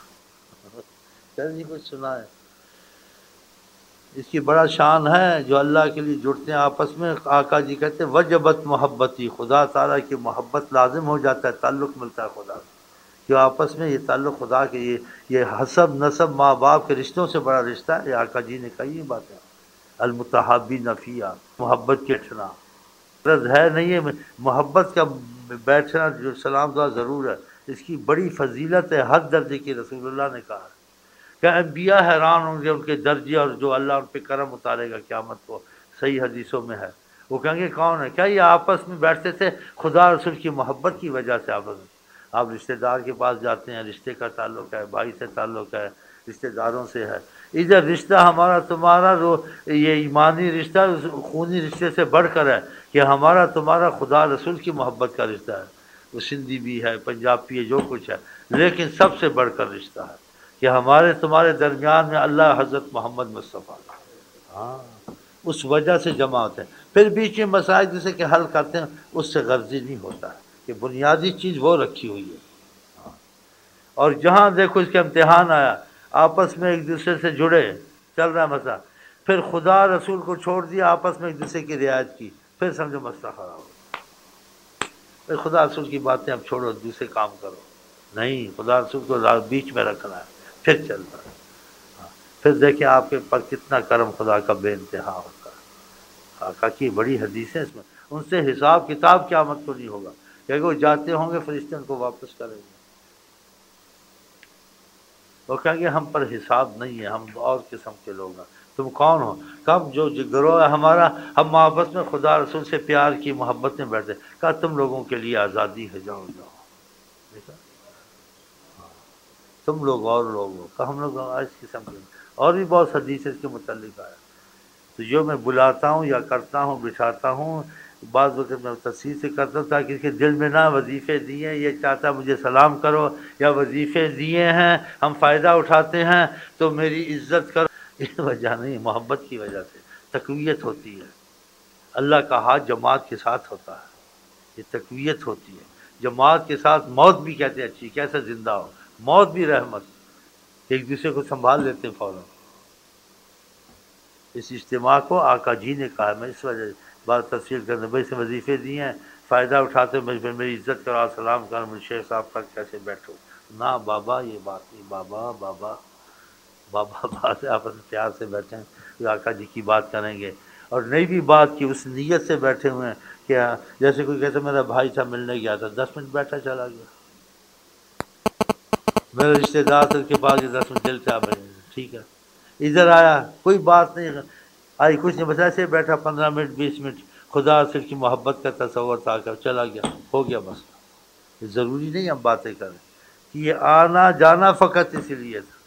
جی کچھ سنا ہے، اس کی بڑا شان ہے جو اللہ کے لیے جڑتے ہیں آپس میں، آقا جی کہتے ہیں وجبت محبتی، خدا تعالیٰ کی محبت لازم ہو جاتا ہے، تعلق ملتا ہے خدا سے، کہ آپس میں یہ تعلق خدا کے، یہ یہ حسب نسب ماں باپ کے رشتوں سے بڑا رشتہ ہے، یہ آقا جی نے کہی باتیں، المتحابین فیہا، محبت کے اٹھنا، غرض ہے نہیں ہے محبت کا بیٹھنا، جو سلام دعا ضرور ہے، اس کی بڑی فضیلت ہے، حد درجے کی، رسول اللہ نے کہا کہ انبیاء حیران ہوں گے ان کے درجے اور جو اللہ ان پہ کرم اتارے گا قیامت کو، صحیح حدیثوں میں ہے، وہ کہیں گے کون ہے، کیا یہ آپس میں بیٹھتے تھے خدا رسول کی محبت کی وجہ سے، آپس میں آپ رشتہ دار کے پاس جاتے ہیں، رشتے کا تعلق ہے، بھائی سے تعلق ہے، رشتہ داروں سے ہے، ادھر رشتہ ہمارا تمہارا رو یہ ایمانی رشتہ خونی رشتے سے بڑھ کر ہے، کہ ہمارا تمہارا خدا رسول کی محبت کا رشتہ ہے، وہ سندھی بھی ہے، پنجابی ہے، جو کچھ ہے، لیکن سب سے بڑھ کر رشتہ ہے کہ ہمارے تمہارے درمیان میں اللہ حضرت محمد مصطفیٰ، ہاں اس وجہ سے جمع ہوتے ہیں، پھر بیچ میں مسائل جسے کہ حل کرتے ہیں، اس سے غرضی نہیں ہوتا ہے، کہ بنیادی چیز وہ رکھی ہوئی ہے، ہاں اور جہاں دیکھو اس کا امتحان آیا، آپس میں ایک دوسرے سے جڑے، چل رہا مسئلہ، پھر خدا رسول کو چھوڑ دیا، آپس میں ایک دوسرے کی رعایت کی، پھر سمجھو مسئلہ خراب ہو، پھر خدا رسول کی باتیں اب چھوڑو، دوسرے کام کرو، نہیں خدا رسول کو بیچ میں رکھنا ہے، پھر چلتا ہے، ہاں پھر دیکھیں آپ کے پر کتنا کرم خدا کا بے انتہا ہوتا ہے، آقا کی بڑی حدیثیں اس میں، ان سے حساب کتاب قیامت کو نہیں ہوگا، کہ وہ جاتے ہوں گے فرشتے ان کو واپس کریں گے، وہ کہیں گے ہم پر حساب نہیں ہے، ہم اور قسم کے لوگ ہیں، تم کون ہو، کب جو گروہ ہے ہمارا، ہم آپس میں خدا رسول سے پیار کی محبت میں بیٹھتے، کہا تم لوگوں کے لیے آزادی ہے، جاؤ جاؤ، دیکھا تم لوگ اور لوگ ہو، کہ ہم لوگ اس قسم کے، اور بھی بہت حدیث اس کے متعلق آیا، تو جو میں بلاتا ہوں یا کرتا ہوں بٹھاتا ہوں، بعض وقت میں تفصیل سے کرتا ہوں تاکہ اس کے دل میں نہ وظیفے دیے یہ چاہتا مجھے سلام کرو، یا وظیفے دیے ہیں ہم فائدہ اٹھاتے ہیں تو میری عزت کرو، یہ وجہ نہیں، محبت کی وجہ سے تقویت ہوتی ہے، اللہ کا ہاتھ جماعت کے ساتھ ہوتا ہے، یہ تقویت ہوتی ہے، جماعت کے ساتھ موت بھی کہتے ہیں اچھی، کیسے زندہ ہو، موت بھی رحمت، ایک دوسرے کو سنبھال لیتے ہیں فوراً، اس اجتماع کو آقا جی نے کہا، میں اس وجہ بات تفصیل کرنے بھائی سے وظیفے دیے ہیں، فائدہ اٹھاتے ہو پھر میری عزت کرو، سلام کرو، مجھے شیخ صاحب تک کیسے بیٹھو؟ نہ بابا یہ بات نہیں، بابا بابا بابا بات ہے، آپس میں پیار سے بیٹھیں کہ آقا جی کی بات کریں گے، اور نئی بھی بات کی اس نیت سے بیٹھے ہوئے ہیں کہ جیسے کوئی کہتا میرا بھائی تھا ملنے گیا تھا، دس منٹ بیٹھا چلا گیا، میرے رشتے دار تھے کے پاس دس منٹ دل سے آپ ٹھیک ہے، ادھر آیا کوئی بات نہیں آئی، کچھ نہیں، بس ایسے بیٹھا پندرہ منٹ بیس منٹ، خدا سے کی محبت کا تصور تھا کر چلا گیا، ہو گیا مسئلہ۔ ضروری نہیں ہم باتیں کریں کہ یہ آنا جانا فقط اسی لیے تھا۔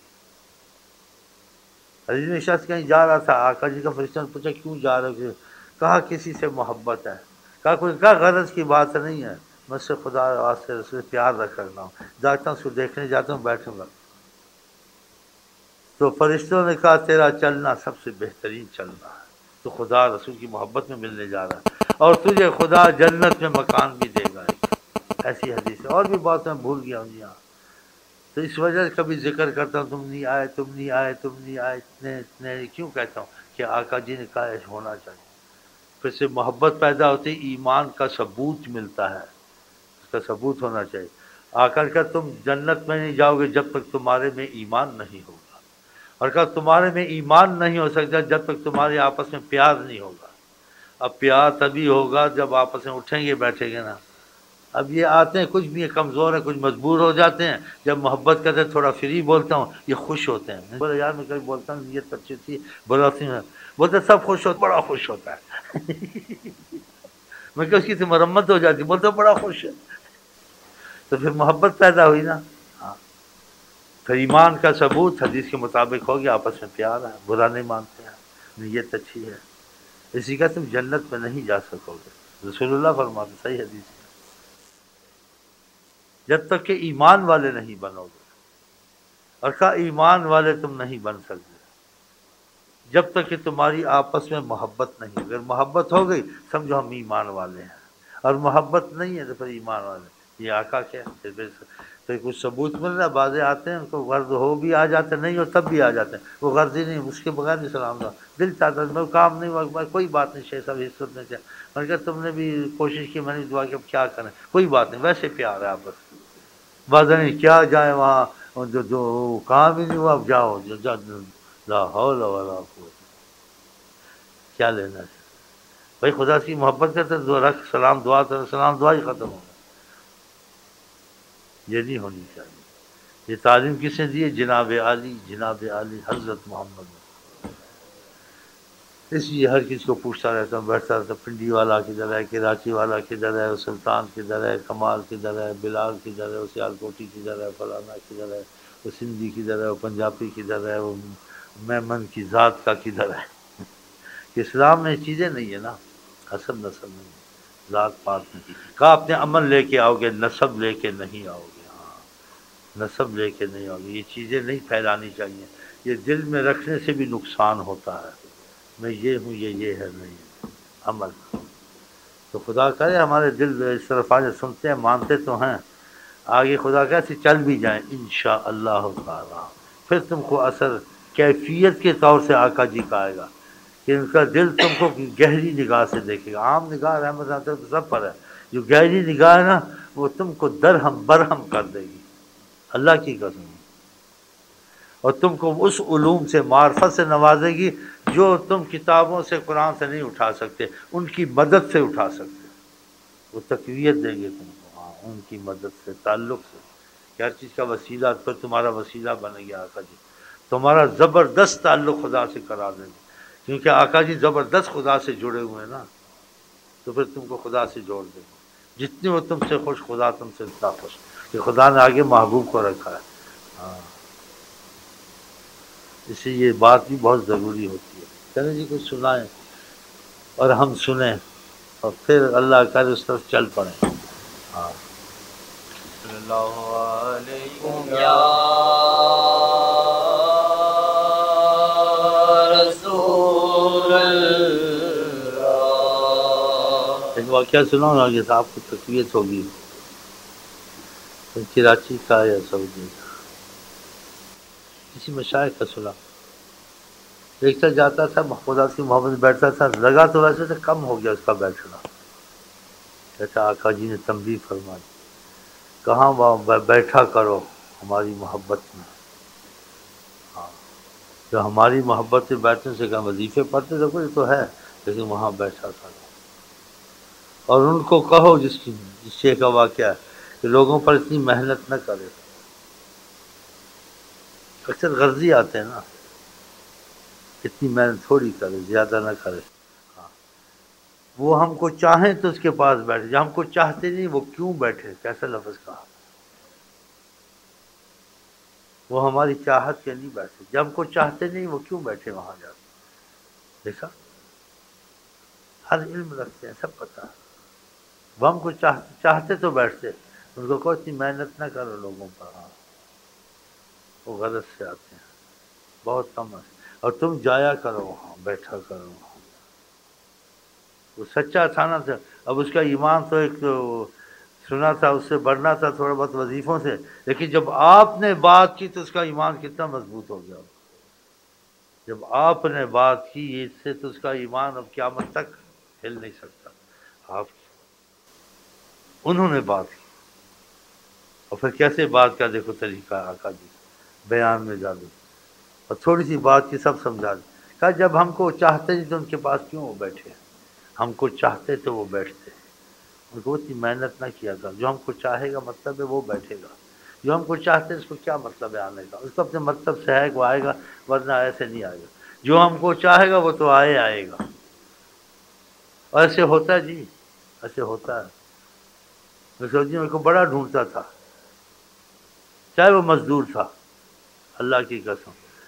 حدیث میں شخص کہیں جا رہا تھا، آقا جی کا فرشتہ نے پوچھا کیوں جا رہے ہو؟ کہا کسی سے محبت ہے، کہا کوئی کہا غرض کی بات نہیں ہے، میں سے خدا واسطے سے پیار رکھ رہا ہوں، جاتا ہوں اس کو دیکھنے جاتا ہوں بیٹھوں گا۔ تو فرشتوں نے کہا تیرا چلنا سب سے بہترین چلنا ہے، تو خدا رسول کی محبت میں ملنے جا رہا ہے، اور تجھے خدا جنت میں مکان بھی دے گا۔ ایسی حدیث ہے، اور بھی بات میں بھول گیا ہوں یہاں، تو اس وجہ سے کبھی ذکر کرتا ہوں تم نہیں آئے تم نہیں آئے تم نہیں آئے اتنے اتنے کیوں کہتا ہوں کہ آقا جی نے کہا ہونا چاہیے، پھر سے محبت پیدا ہوتی، ایمان کا ثبوت ملتا ہے، اس کا ثبوت ہونا چاہیے۔ آقا کا تم جنت میں نہیں جاؤ گے جب تک تمہارے میں ایمان نہیں ہوگا، اور کہا تمہارے میں ایمان نہیں ہو سکتا جب تک تمہارے آپس میں پیار نہیں ہوگا۔ اب پیار تبھی ہوگا جب آپس میں اٹھیں گے بیٹھیں گے نا۔ اب یہ آتے ہیں کچھ بھی کمزور ہیں، کچھ مجبور ہو جاتے ہیں، جب محبت کرتے ہیں تھوڑا فری بولتا ہوں یہ خوش ہوتے ہیں، بولے یار میں کبھی بولتا ہوں نیت اچھی تھی بولاتی ہوں، بولتے سب خوش ہوتا بڑا خوش ہوتا ہے میں کہ اس کی تو مرمت ہو جاتی، بولتے بڑا خوش ہے، تو پھر محبت پیدا ہوئی نا۔ ہاں پھر ایمان کا ثبوت حدیث کے مطابق ہو گیا، آپس میں پیار ہے، برا نہیں مانتے ہیں، نیت اچھی ہے، اسی کا تم جنت میں نہیں جا سکو گے، رسول اللہ فرماتے، صحیح حدیث ہے، جب تک کہ ایمان والے نہیں بنو گے، اور کہا ایمان والے تم نہیں بن سکتے جب تک کہ تمہاری آپس میں محبت نہیں، اگر محبت ہو گئی سمجھو ہم ایمان والے ہیں، اور محبت نہیں ہے تو پھر ایمان والے، یہ آقا کیا پھر پھر کچھ ثبوت مل رہا ہے، بازے آتے ہیں ان کو غرض ہو بھی آ جاتے نہیں ہو تب بھی آ جاتے ہیں، وہ غرض ہی نہیں، اس کے بغیر نہیں سلام دعا، دل چاہتا ہے میں کام نہیں ہوا کوئی بات نہیں، شیخ صاحب حصت نے کیا، میں نے کہا تم نے بھی کوشش کی، میں نے دعا کہ اب کیا کریں، کوئی بات نہیں، ویسے پیار ہے آپس بازا نہیں کیا جائے وہاں جو جو کام ہی نہیں ہوا، اب جاؤ لا حول ولا قوت، کیا لینا ہے بھائی، خدا کی محبت کرتے دعا رکھ سلام دعا کر، سلام دعا ہی ختم ہوگا، یہ نہیں ہونی چاہیے۔ یہ تعلیم کس نے دی ہے؟ جناب عالی، جناب عالی حضرت محمد، اس لیے ہر کس کو پوچھتا رہتا ہوں، بیٹھتا رہتا ہوں پنڈی والا کدھر ہے، کراچی والا کدھر ہے، سلطان کدھر ہے، کمال کدھر ہے، بلال کدھر ہے، وہ سیال کوٹی کدھر ہے، فلانا کدھر ہے، وہ سندھی کدھر ہے، وہ پنجابی کدھر ہے، وہ میمن کی ذات کا کدھر ہے، اسلام میں چیزیں نہیں ہے نا، حسب نسب نہیں ہے، ذات پات نہیں، کہا اپنے عمل لے کے آؤ گے، نسب لے کے نہیں آؤ گے، ہاں نسب لے کے نہیں آؤ گے، یہ چیزیں نہیں پھیلانی چاہیے، یہ دل میں رکھنے سے بھی نقصان ہوتا ہے، میں یہ ہوں یہ یہ ہے نہیں عمل، تو خدا کرے ہمارے دل اس طرف آج سنتے ہیں مانتے تو ہیں، آگے خدا کیسے چل بھی جائیں انشاءاللہ تعالی، پھر تم کو اثر کیفیت کے طور سے آقا جی کا آئے گا کہ ان کا دل تم کو گہری نگاہ سے دیکھے گا، عام نگاہ رحمت سب پر ہے، جو گہری نگاہ ہے نا وہ تم کو درہم برہم کر دے گی، اللہ کی قسم، اور تم کو اس علوم سے معرفت سے نوازے گی جو تم کتابوں سے قرآن سے نہیں اٹھا سکتے، ان کی مدد سے اٹھا سکتے، وہ تقویت دیں گے تم کو، ہاں ان کی مدد سے، تعلق سے، کہ ہر چیز کا وسیلہ پھر تمہارا وسیلہ بنے گیا آقا جی، تمہارا زبردست تعلق خدا سے کرا دیں گے، کیونکہ آقا جی زبردست خدا سے جڑے ہوئے ہیں نا، تو پھر تم کو خدا سے جوڑ دیں گے، جتنے وہ تم سے خوش خدا تم سے اتنا خوش، کہ خدا نے آگے محبوب کو رکھا ہے، ہاں اس لیے یہ بات بھی بہت ضروری ہوتی ہے، چلیں جی کچھ سنائیں اور ہم سنیں اور پھر اللہ کرے اس طرف چل پڑیں، ہاں صلی اللہ علیکم یا رسول اللہ۔ ایک واقعہ سناؤں نا جیسے آپ کو تقویت ہوگی، کراچی کا یا سعودی کا، کسی مشائخ کا سنا، دیکھتا جاتا تھا، خدا کی محبت میں بیٹھتا تھا، لگا تو ویسے تو کم ہو گیا اس کا بیٹھنا. کہتا آقا جی نے تنبیہ فرمائی، کہاں وہاں بیٹھا کرو ہماری محبت میں. ہاں، جو ہماری محبت سے بیٹھنے سے کہاں وظیفے پڑھتے تو کوئی تو ہے، لیکن وہاں بیٹھا کرو. اور ان کو کہو، جس کی جس شیخ کا واقعہ ہے کہ لوگوں پر اتنی محنت نہ کرے. اکثر غرضی آتے ہیں نا، اتنی محنت تھوڑی کرے، زیادہ نہ کرے. ہاں، وہ ہم کو چاہیں تو اس کے پاس بیٹھے، جب ہم کو چاہتے نہیں وہ کیوں بیٹھے. کیسا لفظ کہا، وہ ہماری چاہت کے نہیں بیٹھے، جب ہم کو چاہتے نہیں وہ کیوں بیٹھے وہاں جا کے. دیکھا، ہر علم رکھتے ہیں، سب پتہ ہے. وہ ہم کو چاہتے چاہتے تو بیٹھتے، ان کو کوئی اتنی محنت نہ کرو لوگوں پر. ہاں، وہ غلط سے آتے ہیں، بہت کم ہے. اور تم جایا کرو وہاں، بیٹھا کرو وہاں. وہ سچا تھا نا. اب اس کا ایمان تو ایک تو سنا تھا، اس سے بڑھنا تھا تھوڑا بہت وظیفوں سے، لیکن جب آپ نے بات کی تو اس کا ایمان کتنا مضبوط ہو گیا. جب آپ نے بات کی اس سے تو اس کا ایمان اب قیامت تک ہل نہیں سکتا. آپ انہوں نے بات کی، اور پھر کیسے بات کا دیکھو طریقہ آقا جی بیان میں جادو. اور تھوڑی سی بات کی سب سمجھا دی. کہا جب ہم کو چاہتے نہیں تو ان کے پاس کیوں وہ بیٹھے، ہم کو چاہتے تو وہ بیٹھتے. ان کو اتنی محنت نہ کیا تھا. جو ہم کو چاہے گا مطلب ہے وہ بیٹھے گا، جو ہم کو چاہتے اس کو کیا مطلب ہے آنے کا. اس کو اپنے مطلب سے ہے کہ وہ آئے گا، ورنہ ایسے نہیں آئے گا. جو ہم کو چاہے گا وہ تو آئے آئے گا. اور ایسے ہوتا ہے جی، ایسے ہوتا ہے. میں سوچی میرے کو بڑا ڈھونڈتا تھا، چاہے وہ مزدور تھا، اللہ کی قسم.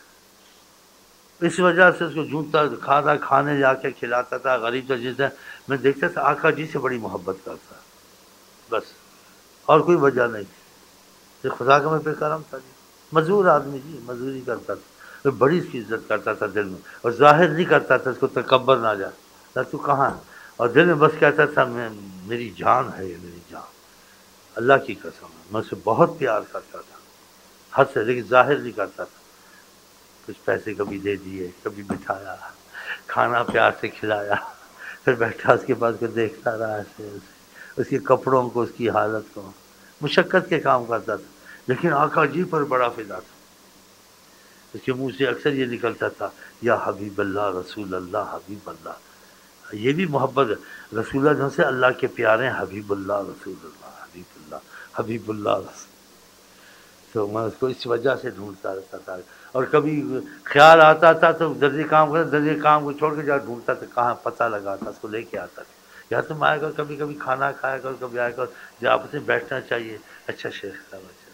اس وجہ سے اس کو ڈھونڈتا، کھانا کھانے جا کے کھلاتا تھا غریب تھا. جس میں دیکھتا تھا آقا جی سے بڑی محبت کرتا، بس اور کوئی وجہ نہیں تھی. یہ خدا کا میں پہ کرم تھا جی. مزدور آدمی جی، مزدوری کرتا تھا، بڑی اس کی عزت کرتا تھا دل میں، اور ظاہر نہیں کرتا تھا، اس کو تکبر نہ جائے. تو کہاں ہے، اور دل میں بس کہتا تھا میں میری جان ہے یہ، میری جان. اللہ کی قسم ہے میں اسے بہت پیار کرتا تھا، حد سے، لیکن ظاہر نہیں کرتا تھا. کچھ پیسے کبھی دے دیے، کبھی بٹھایا، کھانا پیار سے کھلایا، پھر بیٹھا اس کے بعد کو دیکھتا رہا ایسے ایسے، اس کے کپڑوں کو، اس کی حالت کو. مشقت کے کام کرتا تھا، لیکن آقا جی پر بڑا فدا تھا. اس کے منہ سے اکثر یہ نکلتا تھا، یا حبیب اللہ، رسول اللہ، حبیب اللہ. یہ بھی محبت ہے. رسول اللہ سے اللہ کے پیارے ہیں، حبیب اللہ، رسول اللہ، حبیب اللہ، حبیب اللہ رسول. تو میں اس کو اس وجہ سے ڈھونڈتا رہتا تھا. اور کبھی خیال آتا تھا تو درجے کام کرتا، درجے کام کو چھوڑ کے جا ڈھونڈتا تھا، کہاں پتہ لگاتا، اس کو لے کے آتا تھا. یا تم آئے کر کبھی کبھی کھانا کھایا کر، کبھی آئے کر جو آپس میں بیٹھنا چاہیے. اچھا شیخ صاحب، اچھا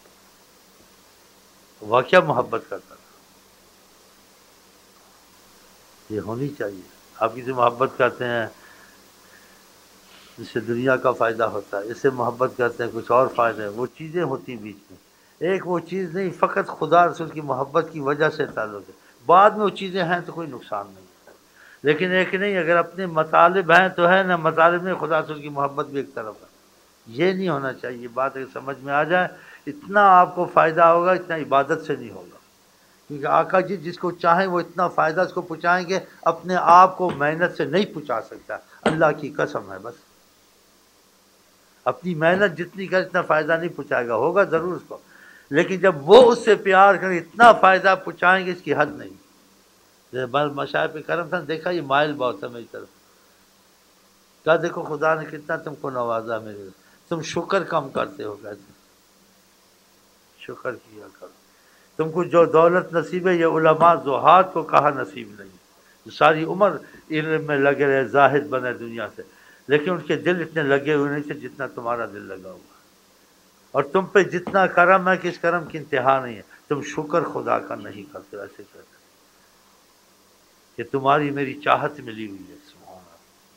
واقعہ محبت کرتا تھا. یہ ہونی چاہیے. آپ کسی محبت کرتے ہیں اس سے دنیا کا فائدہ ہوتا ہے، اس سے محبت کرتے ہیں کچھ اور فائدہ ہے، وہ چیزیں ہوتی بیچ میں. ایک وہ چیز نہیں، فقط خدا رسول کی محبت کی وجہ سے تعلق ہے. بعد میں وہ چیزیں ہیں تو کوئی نقصان نہیں. لیکن ایک نہیں، اگر اپنے مطالب ہیں تو ہے نا، مطالب میں خدا رسول کی محبت بھی ایک طرف ہے. یہ نہیں ہونا چاہیے. بات اگر سمجھ میں آ جائے، اتنا آپ کو فائدہ ہوگا، اتنا عبادت سے نہیں ہوگا. کیونکہ آقا جی جس کو چاہیں وہ اتنا فائدہ اس کو پہنچائیں گے، اپنے آپ کو محنت سے نہیں پہنچا سکتا. اللہ کی قسم ہے. بس اپنی محنت جتنی کر اتنا فائدہ نہیں پہنچائے گا. ہوگا ضرور اس کو، لیکن جب وہ اس سے پیار کریں اتنا فائدہ پہنچائیں گے اس کی حد نہیں. مشاہد پہ کرم تھا، دیکھا یہ مائل بہت ہے میری طرف. کیا دیکھو خدا نے کتنا تم کو نوازا میرے، تم شکر کم کرتے ہو. کہتے شکر کیا کرو. تم کو جو دولت نصیب ہے، یہ علماء زہاد کو کہا نصیب نہیں. ساری عمر علم میں لگے رہے، زاہد بنے دنیا سے، لیکن ان کے دل اتنے لگے ہوئے نہیں تھے جتنا تمہارا دل لگا ہوا. اور تم پہ جتنا کرم ہے کہ اس کرم کی انتہا نہیں ہے. تم شکر خدا کا نہیں کرتے. ایسے کہتے کہ تمہاری میری چاہت ملی ہوئی ہے. سبحان اللہ.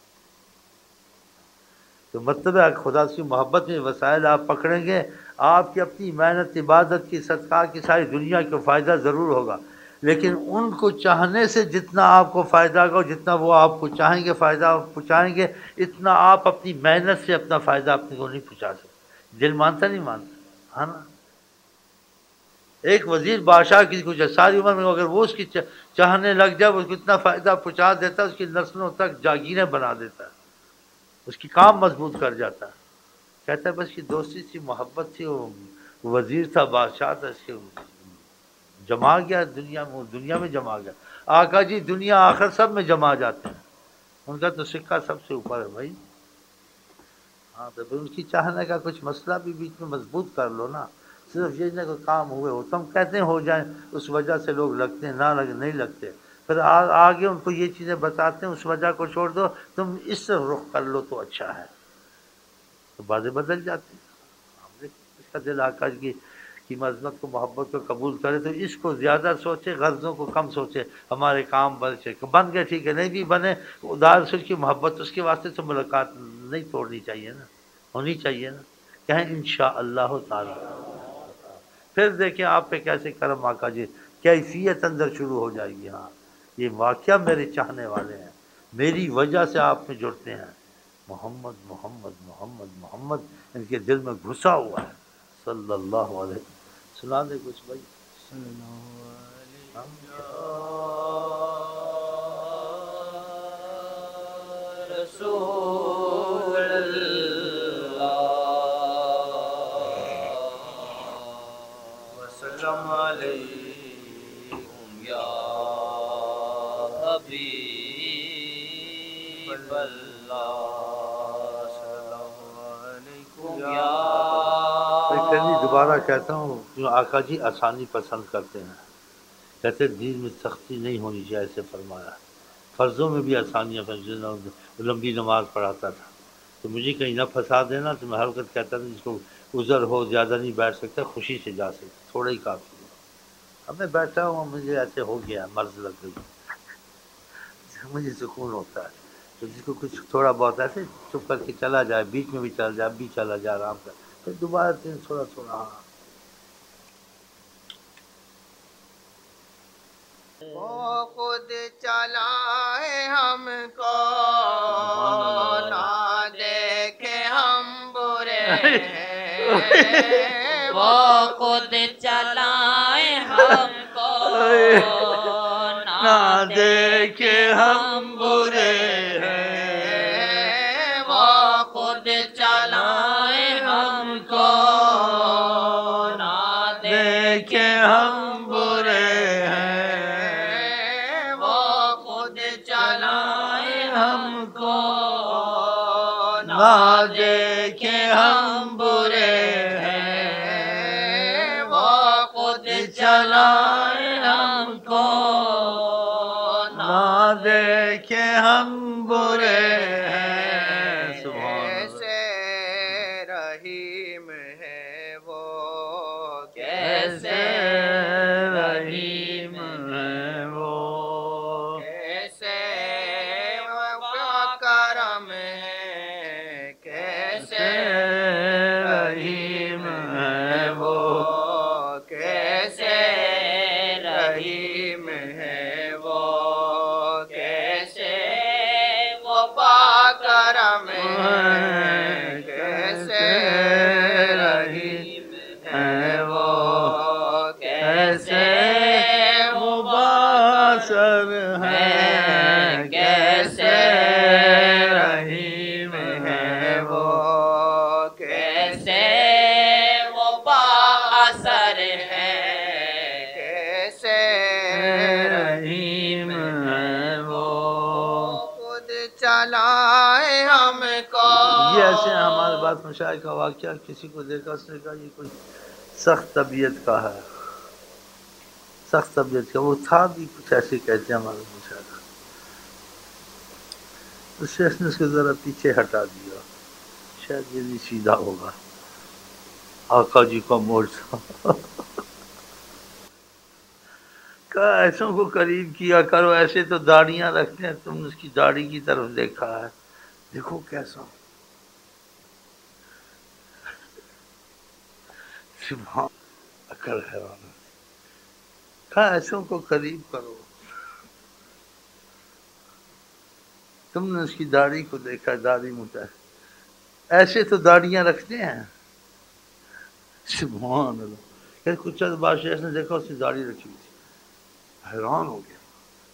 تو مطلب ہے خدا کی محبت میں وسائل آپ پکڑیں گے، آپ کی اپنی محنت، عبادت کی، صدقہ کی، ساری دنیا کو فائدہ ضرور ہوگا، لیکن ان کو چاہنے سے جتنا آپ کو فائدہ ہوگا، جتنا وہ آپ کو چاہیں گے فائدہ پہنچائیں گے، اتنا آپ اپنی محنت سے اپنا فائدہ اپنے کو نہیں پہنچا سکتے. دل مانتا نہیں مانتا، ہاں نا. ایک وزیر بادشاہ کی کچھ ہے، ساری عمر میں اگر وہ اس کی چاہنے لگ جائے وہ کتنا فائدہ پہنچا دیتا ہے، اس کی نسلوں تک جاگیریں بنا دیتا ہے، اس کی کام مضبوط کر جاتا ہے. کہتا ہے بس کی دوستی تھی، محبت تھی، وہ وزیر تھا، بادشاہ تھا، اس کے جما گیا دنیا میں، دنیا میں جما گیا. آقا جی دنیا آخر سب میں جما جاتے ہیں، ان کا تو سکہ سب سے اوپر ہے بھائی. ہاں تو پھر ان کی چاہنے کا کچھ مسئلہ بھی بیچ میں مضبوط کر لو نا. صرف یہ نہ کوئی کام ہوئے ہو تم کہتے ہیں ہو جائیں، اس وجہ سے لوگ لگتے ہیں، نہ لگ نہیں لگتے. پھر آگے ان کو یہ چیزیں بتاتے ہیں، اس وجہ کو چھوڑ دو، تم اس سے رخ کر لو تو اچھا ہے، تو باتیں بدل جاتی ہیں. اس کا دل آقا کی کی عظمت کو، محبت کو قبول کرے تو اس کو زیادہ سوچے، غرضوں کو کم سوچے. ہمارے کام بن بن گئے ٹھیک ہے، نہیں بھی بنے ادار رسول کی محبت، اس کے واسطے تو ملاقات نہیں توڑنی چاہیے نا، ہونی چاہیے نا. کہیں انشاءاللہ تعالی. پھر دیکھیں آپ پہ کیسے کرم آقا جی، کیفیت اندر شروع ہو جائے گی. ہاں یہ واقعہ میرے چاہنے والے ہیں، میری وجہ سے آپ میں جڑتے ہیں. محمد محمد محمد محمد ان کے دل میں گھسا ہوا ہے. صلی اللہ علیہ وسلم. سنا دے کچھ بھائی. صلی اللہ علیہ ہم رسول اللہ وسلم علیکم یا حبیب اللہ صلی اللہ علیکم یا میں کہیں دوبارہ کہتا ہوں کیوں آقا جی آسانی پسند کرتے ہیں. کہتے دین میں سختی نہیں ہونی چاہیے، ایسے فرمایا. فرضوں میں بھی آسانیاں، لمبی نماز پڑھاتا تھا تو مجھے کہیں نہ پھنسا دینا، تو میں ہر وقت کہتا تھا جس کو عذر ہو زیادہ نہیں بیٹھ سکتا، خوشی سے جا سکتا، تھوڑا ہی کافی ہے. اب میں بیٹھا ہوں، مجھے ایسے ہو گیا، مرض لگ گئی، مجھے سکون ہوتا ہے. تو جس کو کچھ تھوڑا بہت ایسے چپ کر کے چلا جائے، بیچ میں بھی چلا جائے، اب بھی چلا جائے آرام سے، پھر دوبارہ تین تھوڑا تھوڑا. ہاں وہ خود چلائے ہم کو، نہ دیکھے ہم برے ہیں. وہ خود چلائے ہم کو، نہ دیکھے ہم برے ہیں. وہ خود چلائے ہم کو، نہ دیکھے ہم برے ہیں. وہ خود چلائے ہم کو، نہ دیکھے ہم برے ہیں. وہ خود چلائے ہم کو، نہ دیکھے ہم برے ہیں. کیسے رحیم ہے وہ، کیسے رحیم ہے وہ، کیسے کرم ہے، کیسے رحیم ہے وہ، کیسے رحیم ہے وہ، کیسے وہ پاکرم ہے، کیسے رحیم ہے وہ، کیسے مباشر ہے، کیسے رحیم ہے وہ، کیسے وہ بااثر ہے، کیسے رحیم ہے وہ. خود چلائے ہم کو. یہ ایسے ہمارے بات مشاعر کا واقعہ کسی کو دیکھا، اس نے کہا یہ کوئی سخت طبیعت کا ہے، سخت طبیعت کا. وہ تھا بھی کچھ ایسے کہتے ہیں ہمارے مشاعر. تو شیخ نے اس کو ذرا پیچھے ہٹا دیا، شاید یہ بھی سیدھا ہوگا. آقا جی کا معجزہ. کہا ایسوں کو قریب کیا کرو، ایسے تو داڑیاں رکھتے ہیں، تم نے اس کی داڑھی کی طرف دیکھا ہے، دیکھو کیسا. سبحان عقل حیران. کہا ایسوں کو قریب کرو، تم نے اس کی داڑھی کو دیکھا، داڑھی مٹا، ایسے تو داڑیاں رکھتے ہیں. سبحان اللہ. پھر کچھ چند بادشاہ نے دیکھا اس کی داڑھی رکھی ہوئی تھی، حیران ہو گیا،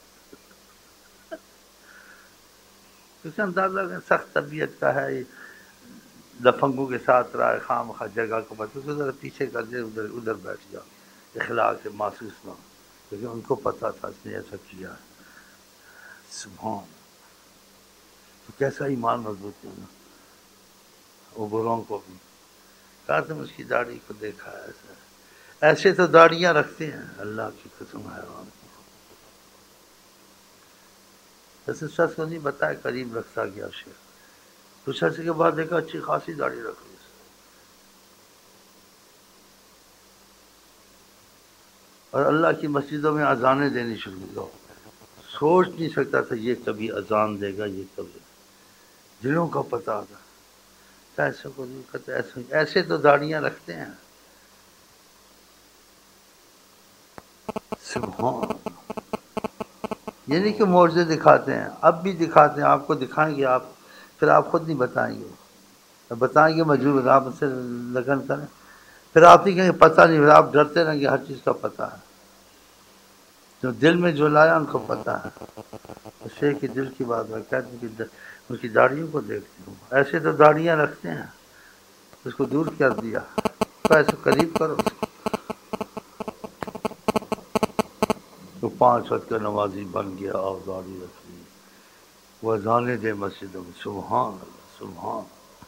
کیونکہ اندازہ کہ سخت طبیعت کا ہے، یہ لفنگوں کے ساتھ رہا ہے، خام خواہ جگہ کو بتا تو ذرا پیچھے کر دے، ادھر ادھر بیٹھ جاؤ، اخلاق سے محسوس نہ ہو، لیکن ان کو پتا تھا اس نے ایسا کیا ہے۔ سبحان، تو کیسا ایمان مضبوط ہے نا، وہ بروں کو بھی کہا تم اس کی داڑھی کو دیکھا ہے، ایسا ایسے تو داڑیاں رکھتے ہیں، اللہ کی قسم حیران، ایسے شخص کو نہیں بتایا، قریب رکھتا گیا شیخ، کچھ عرصے کے بعد دیکھا اچھی خاصی داڑھی رکھ لی، اور اللہ کی مسجدوں میں اذانیں دینی شروع ہو، سوچ نہیں سکتا تھا یہ کبھی اذان دے گا، یہ کبھی، دلوں کا پتہ تھا، ایسے کو نہیں کہتے، ایسے ایسے تو داڑیاں رکھتے ہیں، سبحان، یہ نہیں کہ معجزے دکھاتے ہیں، اب بھی دکھاتے ہیں، آپ کو دکھائیں گے، آپ پھر آپ خود نہیں بتائیں گے، بتائیں گے مجبور آپ سے لگن کریں، پھر آپ نہیں کہیں گے پتہ نہیں، پھر آپ ڈرتے رہیں گے، ہر چیز کا پتہ ہے، جو دل میں جو لایا ان کو پتہ ہے، شیخ کی دل کی بات ہے، کہتے ہیں کہ ان کی داڑھیوں کو دیکھتے ہوں، ایسے تو داڑیاں رکھتے ہیں، اس کو دور کر دیا، تو ایسے قریب کرو، تو پانچ وقت کا نمازی بن گیا اور داڑھی رکھ لی، وہ اذانیں دے مسجدوں میں، سبحان اللہ، سبحان،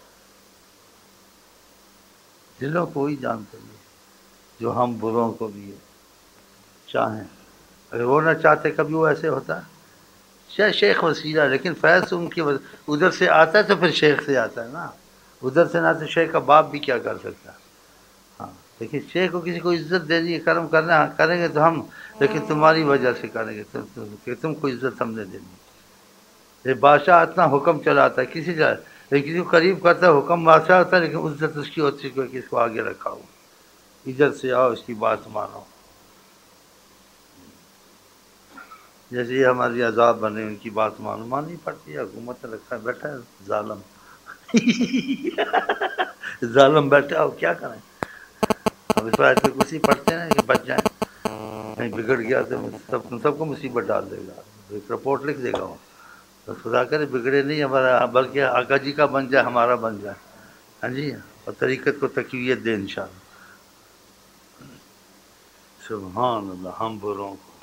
دلوں کو وہی جانتے ہیں جو ہم بروں کو بھی چاہیں، اگر وہ نہ چاہتے کبھی وہ ایسے ہوتا، شاید شیخ وسیلہ، لیکن فیض ان کی ادھر سے آتا ہے تو پھر شیخ سے آتا ہے نا، ادھر سے نہ تو شیخ کا باپ بھی کیا کر سکتا ہے، ہاں، لیکن شیخ کو کسی کو عزت دینی ہے، کرم کرنا ہے، کریں گے تو ہم، لیکن تمہاری وجہ سے کریں گے، تم تم- کہ تم کو عزت ہم نے دینی، یہ بادشاہ اتنا حکم چلاتا ہے کسی جگہ، لیکن کسی کو قریب کرتا ہے، حکم بادشاہ ہوتا ہے، لیکن عزت اس کی ہوتی ہے کہ اس کو آگے رکھا ہو، ادھر سے آؤ، اس کی بات مانو، جیسے یہ ہماری عذاب بنے، ان کی بات مانو، ماننی پڑتی ہے، حکومت نے رکھا ہے، بیٹھا ہے ظالم، ظالم بیٹھا ہو، کیا کریں، اب اس پر آیت کرسی پڑھتے ہیں کہ بچ جائیں، کہیں بگڑ گیا تو سب تم سب کو مصیبت ڈال دے گا، ایک رپورٹ لکھ دے گا وہ، تو خدا کرے بگڑے نہیں ہمارا، بلکہ آقا جی کا بن جائے، ہمارا بن جائے، ہاں جی، اور طریقت کو تقویت دے انشاءاللہ، سبحان اللہ، ہم بروں کو،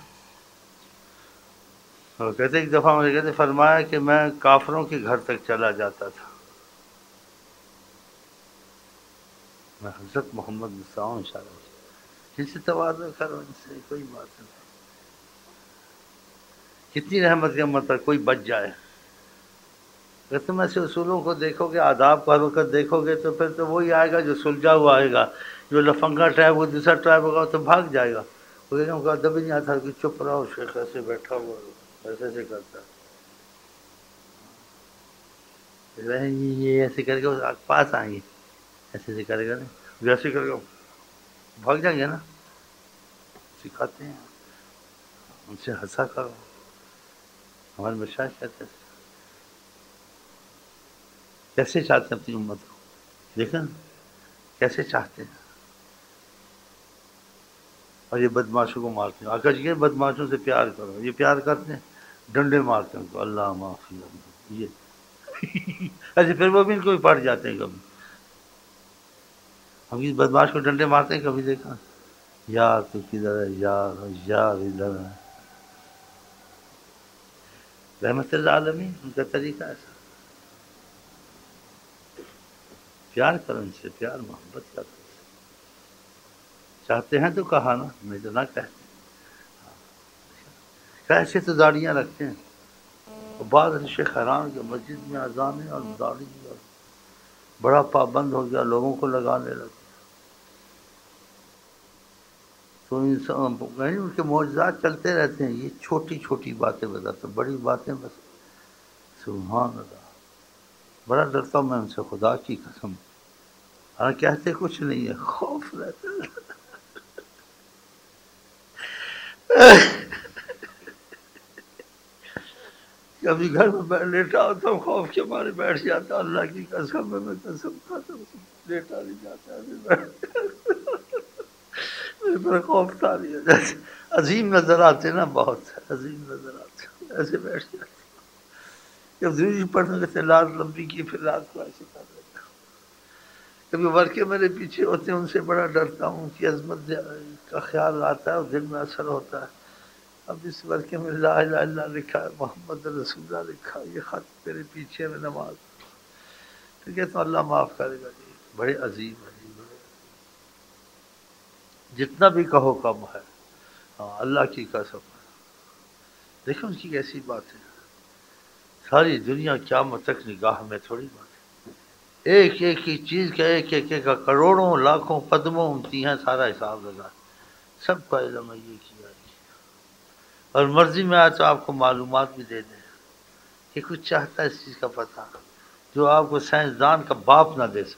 اور کہتے ایک دفعہ مجھے کہتے فرمایا کہ میں کافروں کے گھر تک چلا جاتا تھا، میں حضرت محمد مصطفیٰ ان شاء اللہ، جن سے تواضع کرو، ان سے کوئی بات نہیں، کتنی رحمت کی امت پر کوئی بچ جائے، اگر تم ایسے اصولوں کو دیکھو گے، آداب کو ہر وقت دیکھو گے، تو پھر تو وہی آئے گا جو سلجھا ہوا آئے گا، جو لفنگا ٹائپ وہ دوسرا ٹائپ ہوگا تو بھاگ جائے گا، وہ ان کو ادب ہی نہیں آتا کہ چپ رہو، شیخ ایسے بیٹھا ہوا ہے، ایسے ایسے کرتا ہے، یہ ایسے کر کے پاس آئیں گے، ایسے ایسے کرے گا، نہیں ویسے کرے گا بھاگ جائیں گے نا، سکھاتے ہیں، ان سے ہنسا کرو، ہمارے مشاہد کہتے ہیں، کیسے چاہتے ہیں اپنی امت کو، دیکھیں کیسے چاہتے ہیں، اور یہ بدماشوں کو مارتے ہیں، آقا جی کے بدماشوں سے پیار کرو، یہ پیار کرتے ہیں، ڈنڈے مارتے ہیں ان کو، اللہ معافی اللہ، یہ ایسے پھر وہ بھی ان کو بھی پڑ جاتے ہیں، کبھی ہم اس بدماش کو ڈنڈے مارتے ہیں، کبھی دیکھا، یار تو کدھر ہے، یار یار ادھر ہے، رحمت اللہ عالمین ان کا طریقہ ایسا، پیار کرو ان سے، پیار محبت کرو، چاہتے ہیں تو کہا نا، نہیں تو نہ کہتے، ایسے تو داڑیاں رکھتے ہیں، اور بعض شیخ حیران کے مسجد میں اذانیں اور داڑھی، اور بڑا پابند ہو گیا، لوگوں کو لگانے لگا، تو انسان ان کے معجزات چلتے رہتے ہیں، یہ چھوٹی چھوٹی باتیں بتاتے، بڑی باتیں بس، سبحان اللہ، بڑا ڈرتا ہوں میں ان سے، خدا کی قسم، ہاں کہتے کچھ نہیں ہے، خوف رہتا ہے، کبھی گھر میں بیٹھ لیٹا ہوتا ہوں، خوف کے مارے بیٹھ جاتا، اللہ کی قسم میں میں قسم کھاتا ہوں، لیٹا نہیں جاتا ہے، میرے پر خوف تاری ہو جاتے، عظیم نظر آتے نا، بہت عظیم نظر آتے، ایسے بیٹھ جاتے، جب دوری پڑھنے لگتے لات لمبی کی پھر رات کو ایسے کر لیتا ہوں۔ کبھی ورکے میرے پیچھے ہوتے ہیں، ان سے بڑا ڈرتا ہوں، ان کی عظمت کا خیال آتا ہے اور دل میں اثر ہوتا ہے۔ اب اس ورکے میں لا الہ الا اللہ لکھا ہے، محمد رسول اللہ لکھا ہے، یہ خط میرے پیچھے میں نماز، تو کہتا ہوں اللہ معاف کرے گا جی، بڑے عظیم ہے جی، بڑے جتنا بھی کہو کم ہے، ہاں اللہ کی قسم ہے۔ دیکھو ان کی کیسی بات ہے، ساری دنیا قیامت تک نگاہ میں تھوڑی بات ہے، ایک ایک کی چیز کا ایک ایک ایک کا کروڑوں لاکھوں قدموں امتی ہیں، سارا حساب لگا، سب کا علم ہے، یہ کیا ہے، اور مرضی میں آئے تو آپ کو معلومات بھی دے دیں کہ کچھ چاہتا ہے اس چیز کا پتہ جو آپ کو سائنسدان کا باپ نہ دے سکے۔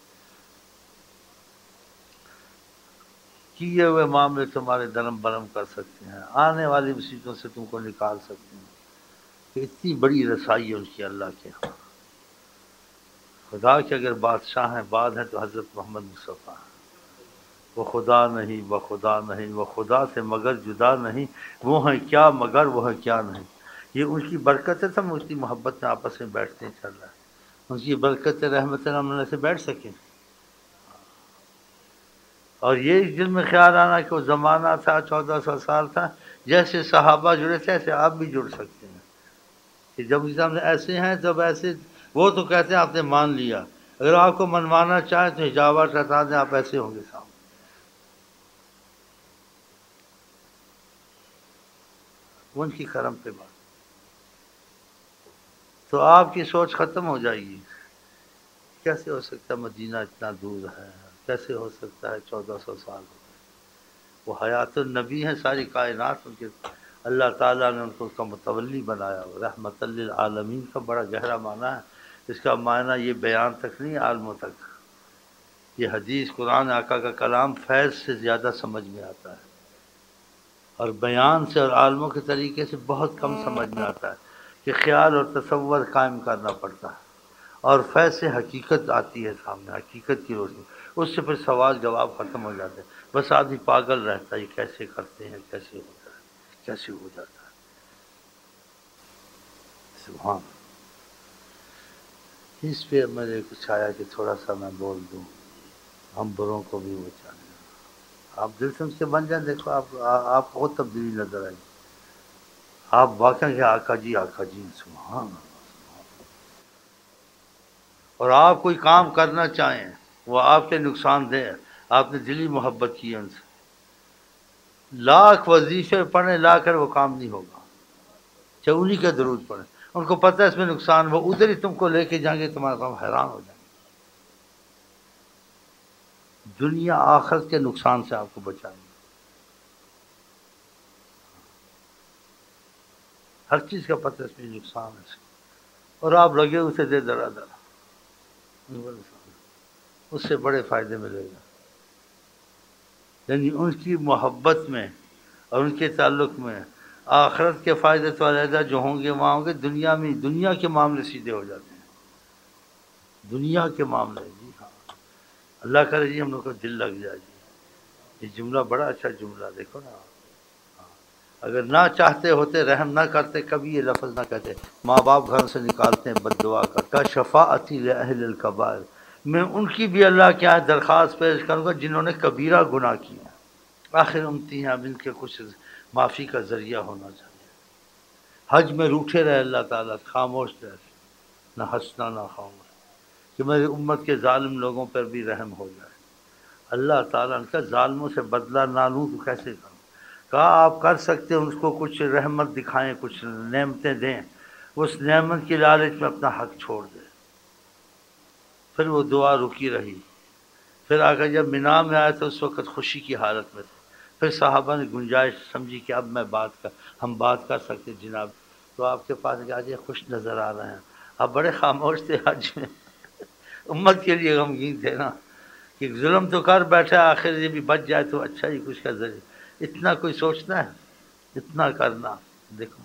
کیے ہوئے معاملے تمہارے درم برم کر سکتے ہیں، آنے والی مصیبتوں سے تم کو نکال سکتے ہیں، کہ اتنی بڑی رسائی ہے ان کی اللہ کے ہاں۔ خدا کے اگر بادشاہ ہیں بعد ہیں تو حضرت محمد مصطفیٰ ہیں، وہ خدا نہیں، وہ خدا نہیں، وہ خدا سے مگر جدا نہیں، وہ ہیں کیا مگر وہ ہیں کیا نہیں۔ یہ ان کی برکت ہے، ہم اس کی محبت میں آپس میں بیٹھتے ہیں، چل رہا ہے، ان کی برکت رحمت ہم سے بیٹھ سکیں۔ اور یہ دل میں خیال آنا کہ وہ زمانہ تھا، چودہ سو سال تھا، جیسے صحابہ جڑے تھے ایسے آپ بھی جڑ سکتے ہیں، کہ جب اسلام سے ایسے ہیں جب ایسے، وہ تو کہتے ہیں آپ نے مان لیا، اگر آپ کو منوانا چاہیں تو حجابات ہٹا دیں، آپ ایسے ہوں گے سامنے۔ ان کی کرم پہ بات، تو آپ کی سوچ ختم ہو جائے گی، کیسے ہو سکتا ہے مدینہ اتنا دور ہے، کیسے ہو سکتا ہے چودہ سو سال ہو گئے، وہ حیات النبی ہیں، ساری کائنات ان کے، اللہ تعالیٰ نے ان کو اس کا متولی بنایا، رحمت للعالمین کا بڑا گہرا معنی ہے، اس کا معنی یہ بیان تک نہیں، عالموں تک، یہ حدیث قرآن آقا کا کلام فیض سے زیادہ سمجھ میں آتا ہے، اور بیان سے اور عالموں کے طریقے سے بہت کم سمجھ میں آتا ہے، کہ خیال اور تصور قائم کرنا پڑتا ہے، اور فیض سے حقیقت آتی ہے سامنے، حقیقت کی روشنی، اس سے پھر سوال جواب ختم ہو جاتے ہیں، بس آدمی پاگل رہتا ہے، یہ کیسے کرتے ہیں، کیسے ہوتا ہے، کیسے ہو جاتا ہے، سبحان۔ اس پہ میرے کچھ آیا کہ تھوڑا سا میں بول دوں، ہم بروں کو بھی بچانے، آپ دل سے ان کے بن جائیں، دیکھو آپ آپ کو بہت تبدیلی نظر آئی، آپ واقعہ کہ آقا جی آقا جی، سبحان اللہ۔ اور آپ کوئی کام کرنا چاہیں وہ آپ کے نقصان دہ، آپ نے دلی محبت کی ہے ان سے، لاکھ وظیفے پڑھیں لا کر وہ کام نہیں ہوگا، چاہے انہی کا درود پڑھیں، ان کو پتہ ہے اس میں نقصان، وہ ادھر ہی تم کو لے کے جائیں گے، تمہارا کام حیران ہو جائیں گے، دنیا آخرت کے نقصان سے آپ کو بچائیں گے، ہر چیز کا پتہ اس میں نقصان ہے، اور آپ لگے اسے دے درا درا، اس سے بڑے فائدے ملے گا، یعنی ان کی محبت میں اور ان کے تعلق میں آخرت کے فائدے تو علیحدہ جو ہوں گے وہاں ہوں گے، دنیا میں دنیا کے معاملے سیدھے ہو جاتے ہیں، دنیا کے معاملے، جی ہاں، اللہ کرے جی ہم لوگ کو دل لگ جائے جی، یہ جملہ بڑا اچھا جملہ، دیکھو نا، اگر نہ چاہتے ہوتے، رحم نہ کرتے، کبھی یہ لفظ نہ کہتے، ماں باپ گھر سے نکالتے ہیں بد دعا کا، کا شفاعتی لأہل الکبائر، میں ان کی بھی اللہ کے یہاں درخواست پیش کروں گا جنہوں نے کبیرہ گناہ کیا، آخر امتی ہیں، اب ان کے کچھ معافی کا ذریعہ ہونا چاہیے، حج میں روٹھے رہے اللہ تعالیٰ، خاموش رہے، نہ ہنسنا نہ خاموش، کہ میری امت کے ظالم لوگوں پر بھی رحم ہو جائے، اللہ تعالیٰ نے کہا ظالموں سے بدلہ نہ لوں تو کیسے کروں، کہا آپ کر سکتے ہیں، ان کو کچھ رحمت دکھائیں، کچھ نعمتیں دیں، اس نعمت کی لالچ میں اپنا حق چھوڑ دے، پھر وہ دعا رکی رہی، پھر آ کر جب مینا میں آئے تو اس وقت خوشی کی حالت میں تھے، پھر صحابہ نے گنجائش سمجھی کہ اب میں بات کر ہم بات کر سکتے جناب، تو آپ کے پاس کہ آج یہ خوش نظر آ رہے ہیں، آپ بڑے خاموش تھے حج میں، امت کے لیے غمگین تھے نا، کہ ظلم تو کر بیٹھا، آخر یہ بھی بچ جائے تو اچھا ہی، کچھ کا ذریعہ، اتنا کوئی سوچنا ہے، اتنا کرنا، دیکھو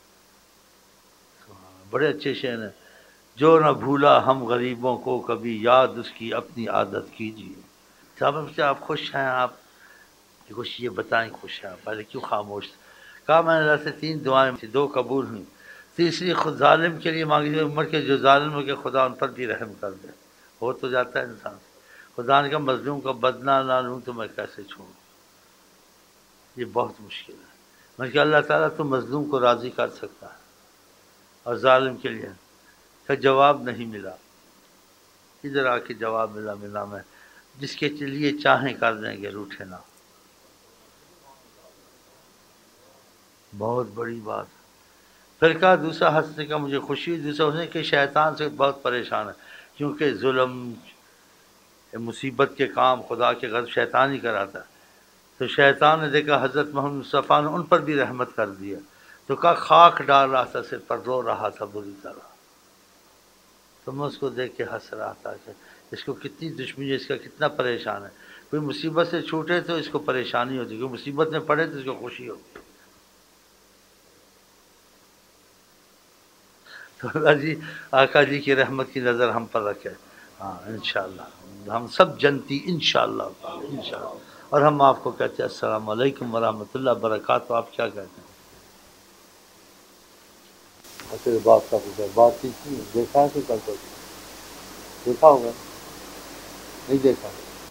بڑے اچھے شعر ہیں، جو نہ بھولا ہم غریبوں کو کبھی، یاد اس کی اپنی عادت کیجیے، صاحب سے آپ خوش ہیں، آپ کہ کچھ یہ بتائیں خوش ہیں، پہلے کیوں خاموش تھے؟ کہا میں نے اللہ سے تین دعائیں تھی، دو قبول ہوئیں، تیسری خود ظالم کے لیے مانگی تھی، عمر کے جو ظالم ہو کے خدا ان پر بھی رحم کر دے۔ ہو تو جاتا ہے انسان سے، خدا نے کہا مظلوم کا بدلہ نہ لوں تو میں کیسے چھوڑوں، یہ بہت مشکل ہے۔ میں نے کہا اللہ تعالیٰ تو مظلوم کو راضی کر سکتا ہے، اور ظالم کے لیے کا جواب نہیں ملا۔ ادھر آ کے جواب ملا، ملا میں جس کے لیے چاہیں کر دیں گے، روٹھے نہ۔ بہت بڑی بات۔ پھر کہا دوسرا ہنسنے کا مجھے خوشی، دوسرا اس نے کہ شیطان سے بہت پریشان ہے، کیونکہ ظلم مصیبت کے کام خدا کے غضب شیطان ہی کراتا ہے۔ تو شیطان نے دیکھا حضرت محمد مصطفیٰ نے ان پر بھی رحمت کر دیا، تو کہا خاک ڈال رہا تھا سر پر، رو رہا تھا بری طرح۔ تو میں اس کو دیکھ کے ہنس رہا تھا کہ اس کو کتنی دشمنی ہے، اس کا کتنا پریشان ہے۔ کوئی مصیبت سے چھوٹے تو اس کو پریشانی ہوتی، کوئی مصیبت میں پڑے تو اس کو خوشی ہوتی۔ تو اللہ جی آقا جی کی رحمت کی نظر ہم پر رکھے، ہاں انشاءاللہ ہم سب جنتی انشاءاللہ انشاءاللہ۔ اور ہم آپ کو کہتے ہیں السلام علیکم ورحمۃ اللہ وبرکاتہ۔ آپ کیا کہتے ہیں؟ اچھا بات کا پوچھا، بات کی تھی، دیکھا ہے کہ کل کو دیکھا ہوگا؟ نہیں دیکھا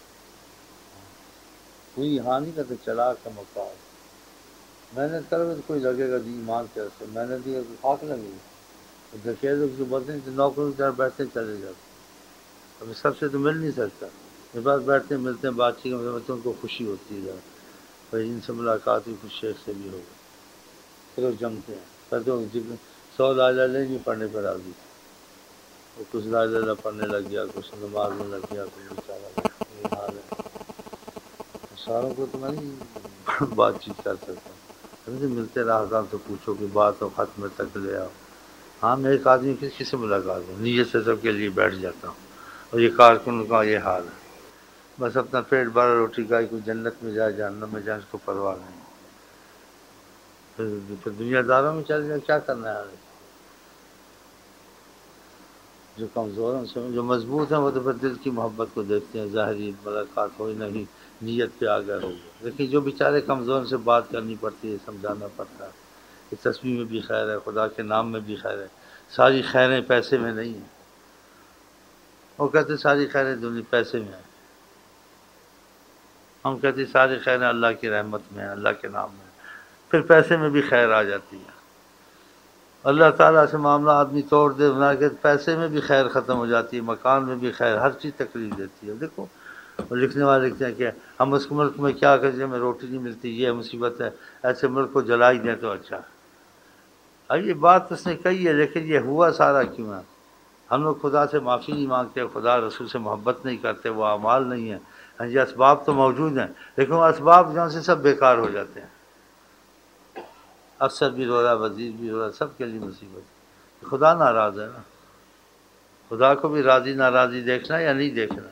کوئی یہاں نہیں کرتے، چلا کا موقع ہے۔ محنت کرو گے تو کوئی لگے گا دی ایمان کے راستے، محنت نہیں تو خاک لگے گی۔ دیکھیے لوگ جو بولتے ہیں نوکروں کی طرح بیٹھتے چلے جاتے، ابھی سب سے تو مل نہیں سکتا، میرے پاس بیٹھتے ہیں ملتے ہیں، بات چیت کرتے ان کو خوشی ہوتی ہے، بھائی ان سے ملاقات ہوئی، کچھ شیخ سے بھی ہو گئی، پھر وہ جمتے ہیں، پھر تو سو لا لا نہیں پڑھنے پر راضی، وہ کچھ لا لا پڑھنے لگ گیا، کچھ نماز میں لگ گیا، کچھ بیچارہ یہ حال ہے۔ ساروں کو تو میں نہیں بات چیت کر سکتا، ابھی تو ملتے رہا تو پوچھو کہ بات ہو، ختم تک لے آؤ۔ ہاں میں ایک آدمی کس کسی سے ملاقات ہوں، نیت سے سب کے لیے بیٹھ جاتا ہوں، اور یہ کارکن کا یہ حال ہے، بس اپنا پیٹ بھرا روٹی کھائی، کوئی جنت میں جائے جہنم میں جائے اس کو پرواہ نہیں، پھر پھر دنیا داروں میں چل جائے، کیا کرنا ہے؟ جو کمزور ہیں سے جو مضبوط ہیں وہ تو پھر دل کی محبت کو دیکھتے ہیں، ظاہری ملاقات ہوئی نہیں، نیت پہ آ گیا ہو گیا۔ لیکن جو بیچارے کمزور سے بات کرنی پڑتی ہے، سمجھانا پڑتا ہے کہ تسبیح میں بھی خیر ہے، خدا کے نام میں بھی خیر ہے، ساری خیریں پیسے میں نہیں ہیں۔ وہ کہتے ساری خیریں دنیا پیسے میں ہیں، ہم کہتے ساری خیریں اللہ کی رحمت میں ہیں، اللہ کے نام میں ہیں، پھر پیسے میں بھی خیر آ جاتی ہے۔ اللہ تعالیٰ سے معاملہ آدمی توڑ دے بنا کے، پیسے میں بھی خیر ختم ہو جاتی ہے، مکان میں بھی خیر، ہر چیز تکلیف دیتی ہے۔ دیکھو وہ لکھنے والے لکھتے ہیں کہ ہم اس ملک میں کیا کریں، ہمیں روٹی نہیں ملتی، یہ مصیبت ہے، ایسے ملک کو جلا ہی دیں تو اچھا ہے۔ اب یہ بات اس نے کہی ہے، لیکن یہ ہوا سارا کیوں ہے؟ ہم لوگ خدا سے معافی نہیں مانگتے، خدا رسول سے محبت نہیں کرتے، وہ اعمال نہیں ہیں، یہ اسباب تو موجود ہیں، لیکن وہ اسباب جو سے سب بیکار ہو جاتے ہیں۔ افسر بھی رو رہا، وزیر بھی رو رہا، سب کے لیے مصیبت۔ خدا ناراض ہے نا، خدا کو بھی راضی ناراضی دیکھنا یا نہیں دیکھنا؟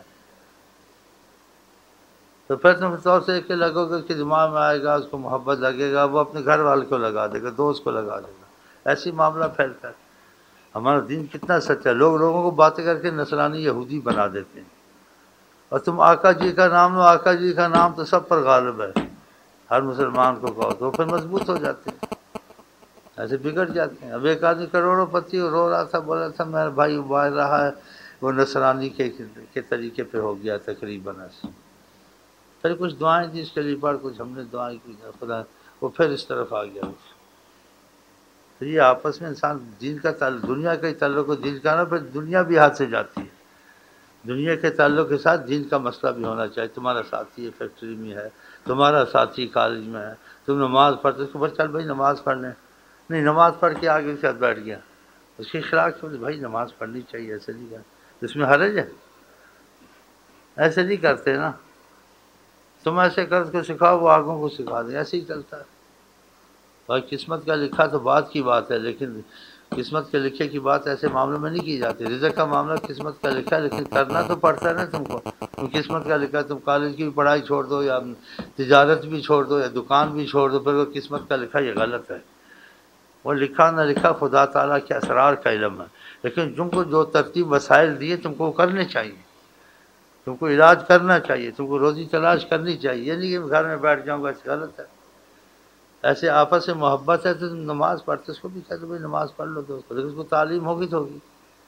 تو پھر تم طور سے کہ لگو گے کہ دماغ میں آئے گا، اس کو محبت لگے گا، وہ اپنے گھر والے کو لگا دے گا، دوست کو لگا دے گا، ایسی معاملہ پھیلتا ہے۔ ہمارا دین کتنا سچا ہے، لوگ لوگوں کو باتیں کر کے نصرانی یہودی بنا دیتے ہیں، اور تم آقا جی کا نام لو، آقا جی کا نام تو سب پر غالب ہے، ہر مسلمان کو کہو تو پھر مضبوط ہو جاتے ہیں، ایسے بگڑ جاتے ہیں۔ اب ایک آدمی کروڑوں پتی رو رہا تھا، بولا تھا میرا بھائی ابال رہا ہے، وہ نصرانی کے کے طریقے پہ ہو گیا تقریباً ایسے، پھر کچھ دعائیں دی اس کے لیے پڑھ، کچھ ہم نے دعائیں کی، خدا وہ پھر اس طرف آ گیا۔ پھر یہ آپس میں انسان دین کا تعلق، دنیا کا ہی تعلق ہو دین کا، نا پھر دنیا بھی ہاتھ سے جاتی ہے۔ دنیا کے تعلق کے ساتھ دین کا مسئلہ بھی ہونا چاہیے۔ تمہارا ساتھی فیکٹری میں ہے، تمہارا ساتھی کالج میں ہے، تم نماز پڑھتے اس کو بس چل بھائی نماز پڑھ لیں، نہیں نماز پڑھ کے آگے کے ساتھ بیٹھ گیا، اس کے خلاف بھائی نماز پڑھنی چاہیے، ایسے نہیں کر، اس میں حرج ہے؟ ایسے نہیں کرتے نا، تم ایسے کر کو سکھاؤ، وہ آگوں کو سکھا دیں، ایسے ہی چلتا ہے۔ بھائی قسمت کا لکھا تو بات کی بات ہے، لیکن قسمت کے لکھے کی بات ایسے معاملوں میں نہیں کی جاتی۔ رزق کا معاملہ قسمت کا لکھا ہے، لیکن کرنا تو پڑتا ہے نا تم کو، تم قسمت کا لکھا، تم کالج کی بھی پڑھائی چھوڑ دو، یا تجارت بھی چھوڑ دو، یا دکان بھی چھوڑ دو، پھر وہ قسمت کا لکھا یہ غلط ہے۔ وہ لکھا نہ لکھا خدا تعالیٰ کے اسرار کا علم ہے، لیکن تم کو جو ترتیب وسائل دیے تم کو وہ کرنے چاہیے۔ تم کو علاج کرنا چاہیے، تم کو روزی تلاش کرنی چاہیے، یہ نہیں کہ گھر میں بیٹھ جاؤں گا، غلط ہے۔ ایسے آپس سے محبت ہے تو تم نماز پڑھتے، اس کو بھی کہتے بھائی نماز پڑھ لو دوست، لیکن اس کو تعلیم ہوگی تو ہوگی،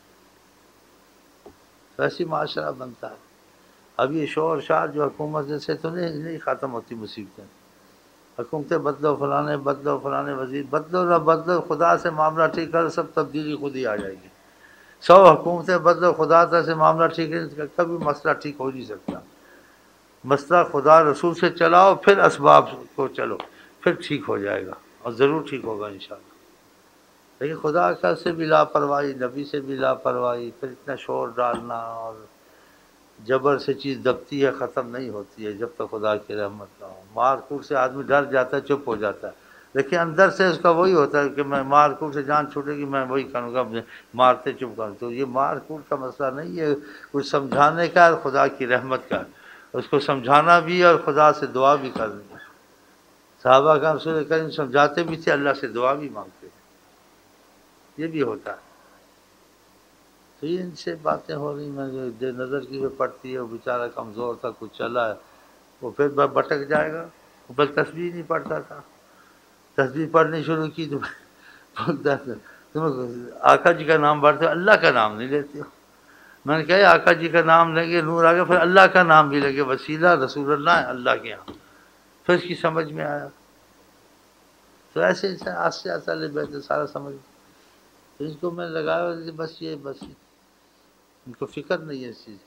ویسی معاشرہ بنتا ہے۔ اب یہ شور شار جو حکومت سے تو نہیں نہیں ختم ہوتی مصیبتیں، حکومتیں بدلو، فلانے بدلو، فلانے وزیر بدلو، نہ بدلو، خدا سے معاملہ ٹھیک کرو، سب تبدیلی خود ہی آ جائے گی۔ سو حکومتیں بدلو، خدا تعالیٰ سے معاملہ ٹھیک ہے، کبھی مسئلہ ٹھیک ہو نہیں سکتا۔ مسئلہ خدا رسول سے چلاؤ، پھر اسباب کو چلو، پھر ٹھیک ہو جائے گا، اور ضرور ٹھیک ہوگا انشاءاللہ۔ لیکن خدا کا سے بھی لاپرواہی، نبی سے بھی لاپرواہی، پھر اتنا شور ڈالنا، اور جبر سے چیز دبتی ہے، ختم نہیں ہوتی ہے جب تک خدا کی رحمت نہ ہو۔ مار کوٹ سے آدمی ڈر جاتا ہے، چپ ہو جاتا ہے، لیکن اندر سے اس کا وہی ہوتا ہے کہ میں مار کوٹ سے جان چھوٹے گی، میں وہی کروں گا، مارتے چپ کروں۔ تو یہ مار کوٹ کا مسئلہ نہیں ہے، کچھ سمجھانے کا اور خدا کی رحمت کا، اس کو سمجھانا بھی اور خدا سے دعا بھی کرنی۔ صحابہ کا رسول کریم سمجھاتے بھی تھے، اللہ سے دعا بھی مانگتے تھے، یہ بھی ہوتا ہے۔ تو یہ ان سے باتیں ہو رہی، میں جو نظر کی جو پڑتی ہے، وہ بیچارہ کمزور تھا، کچھ چلا ہے، وہ پھر بٹک جائے گا۔ وہ پھر تسبیح نہیں پڑھتا تھا، تسبیح پڑھنی شروع کی تو بولتا تھا تم آقا جی کا نام پڑھتے ہو، اللہ کا نام نہیں لیتے ہو۔ میں نے کہا آقا جی کا نام لیں گے نور آ گیا، پھر اللہ کا نام بھی لیں گے، وسیلہ رسول اللہ ہے اللہ کے یہاں۔ پھر اس کی سمجھ میں آیا، تو ایسے ایسے آستے آستے لے بیٹھے، سارا سمجھ۔ تو اس کو میں لگایا بس یہ بس ان کو فکر نہیں ہے اس چیز کی۔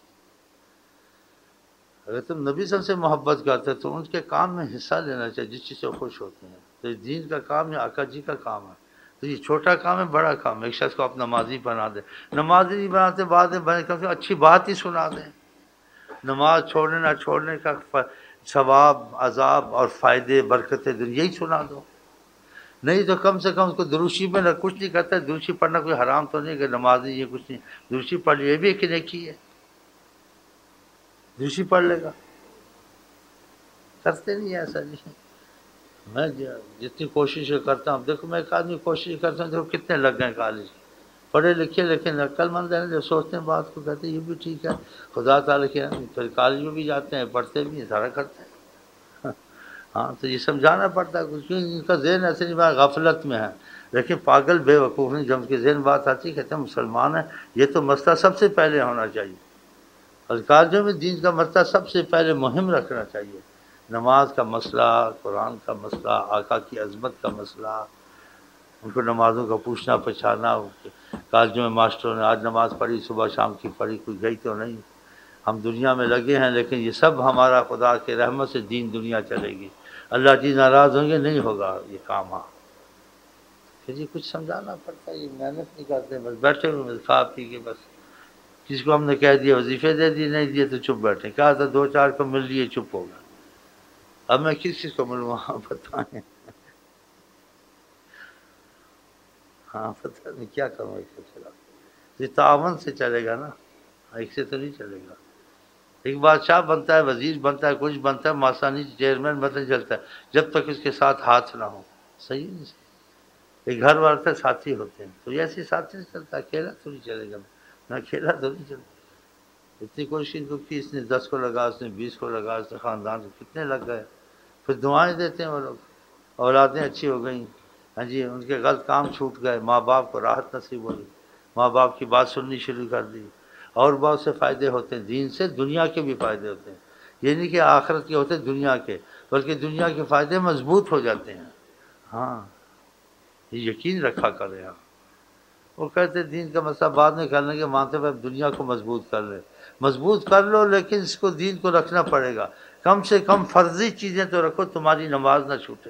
اگر تم نبی صلی اللہ علیہ وسلم سے محبت کرتے تو ان کے کام میں حصہ لینا چاہیے، جس چیز سے خوش ہوتے ہیں۔ تو یہ دین کا کام یا آقا جی کا کام ہے، تو یہ چھوٹا کام ہے بڑا کام ہے۔ ایک شخص کو آپ نمازی بنا دیں، نمازی نہیں بناتے، بعد میں بنے کم سے کم اچھی بات ہی سنا دیں۔ نماز چھوڑنے نہ چھوڑنے کا ثواب، عذاب اور فائدے، برکتیں یہی سنا دو، نہیں تو کم سے کم اس کو دروشی میں نہ کچھ نہیں کرتا۔ دروشی پڑھنا کوئی حرام تو نہیں کہ نماز نہیں، یہ کچھ نہیں، دروشی پڑھ لی، یہ بھی ایک نیکی ہے، دروشی پڑھ لے گا۔ کرتے نہیں ایسا نہیں۔ میں جتنی کوشش کرتا ہوں، دیکھو میں ایک آدمی کوشش کرتا ہوں، دیکھو کتنے لگ گئے کالج، پڑھے لکھے لیکن عقل مند ہیں، جو سوچتے ہیں بات کو کہتے ہیں یہ بھی ٹھیک ہے، خدا تعالیٰ کے پھر کالج میں بھی جاتے ہیں، پڑھتے بھی ہیں، سارا کرتے ہیں۔ ہاں تو یہ سمجھانا پڑتا ہے کچھ، ان کا ذہن ایسے نہیں بات غفلت میں ہے، لیکن پاگل بے وقوف نہیں، جب ان کے ذہن بات آتی ہے کہتے ہیں مسلمان ہیں، یہ تو مسئلہ سب سے پہلے ہونا چاہیے، اور کالجوں میں دین کا مسئلہ سب سے پہلے مہم رکھنا چاہیے۔ نماز کا مسئلہ، قرآن کا مسئلہ، آقا کی عظمت کا مسئلہ، ان کو نمازوں کا پوچھنا پچھانا۔ کالجوں میں ماسٹروں نے آج نماز پڑھی، صبح شام کی پڑھی، کوئی گئی تو نہیں، ہم دنیا میں لگے ہیں، لیکن یہ سب ہمارا خدا کے رحمت سے دین دنیا چلے گی، اللہ جی ناراض ہوں گے نہیں ہوگا یہ کام۔ ہاں پھر یہ کچھ سمجھانا پڑتا ہے، یہ محنت نہیں کرتے، بس بیٹھے ہوئے کھا پی کے، بس کسی کو ہم نے کہہ دیا وظیفے دے دیے، نہیں دیے تو چپ بیٹھے، کہا تھا دو چار کو مل لیے چپ ہو گئے، اب میں کس چیز کو ملوں؟ ہاں بتائیں، ہاں پتہ نہیں کیا کروں اس کے خلاف۔ یہ تعاون سے چلے گا نا، ایک سے تو نہیں چلے گا۔ ایک بادشاہ بنتا ہے، وزیر بنتا ہے، کچھ بنتا ہے، ماسانی چیئرمین بنتا چلتا ہے، جب تک اس کے ساتھ ہاتھ نہ ہو، صحیح نہیں صحیح۔ ایک گھر والے ساتھی ہوتے ہیں، تو ایسے ساتھی نہیں چلتا، اکیلا تو نہیں چلے گا، نہ اکیلا تو نہیں چلتا۔ اتنی کوشش کو کی، اس نے دس کو لگا، اس نے بیس کو لگا، اس نے خاندان کو کتنے لگ گئے، پھر دعائیں دیتے ہیں وہ لوگ، اولادیں اچھی ہو گئیں، ہاں جی، ان کے غلط کام چھوٹ گئے، ماں باپ کو راحت نصیب ہو گئی، ماں باپ کی بات سننی شروع کر دی، اور بہت سے فائدے ہوتے ہیں دین سے، دنیا کے بھی فائدے ہوتے ہیں، یہ نہیں کہ آخرت کے ہوتے دنیا کے، بلکہ دنیا کے فائدے مضبوط ہو جاتے ہیں۔ ہاں یہ یقین رکھا کرے۔ ہاں وہ کہتے ہیں دین کا مسئلہ بعد میں کر لیں گے، مانتے ہوئے دنیا کو مضبوط کر لیں، مضبوط کر لو، لیکن اس کو دین کو رکھنا پڑے گا، کم سے کم فرضی چیزیں تو رکھو، تمہاری نماز نہ چھوٹے،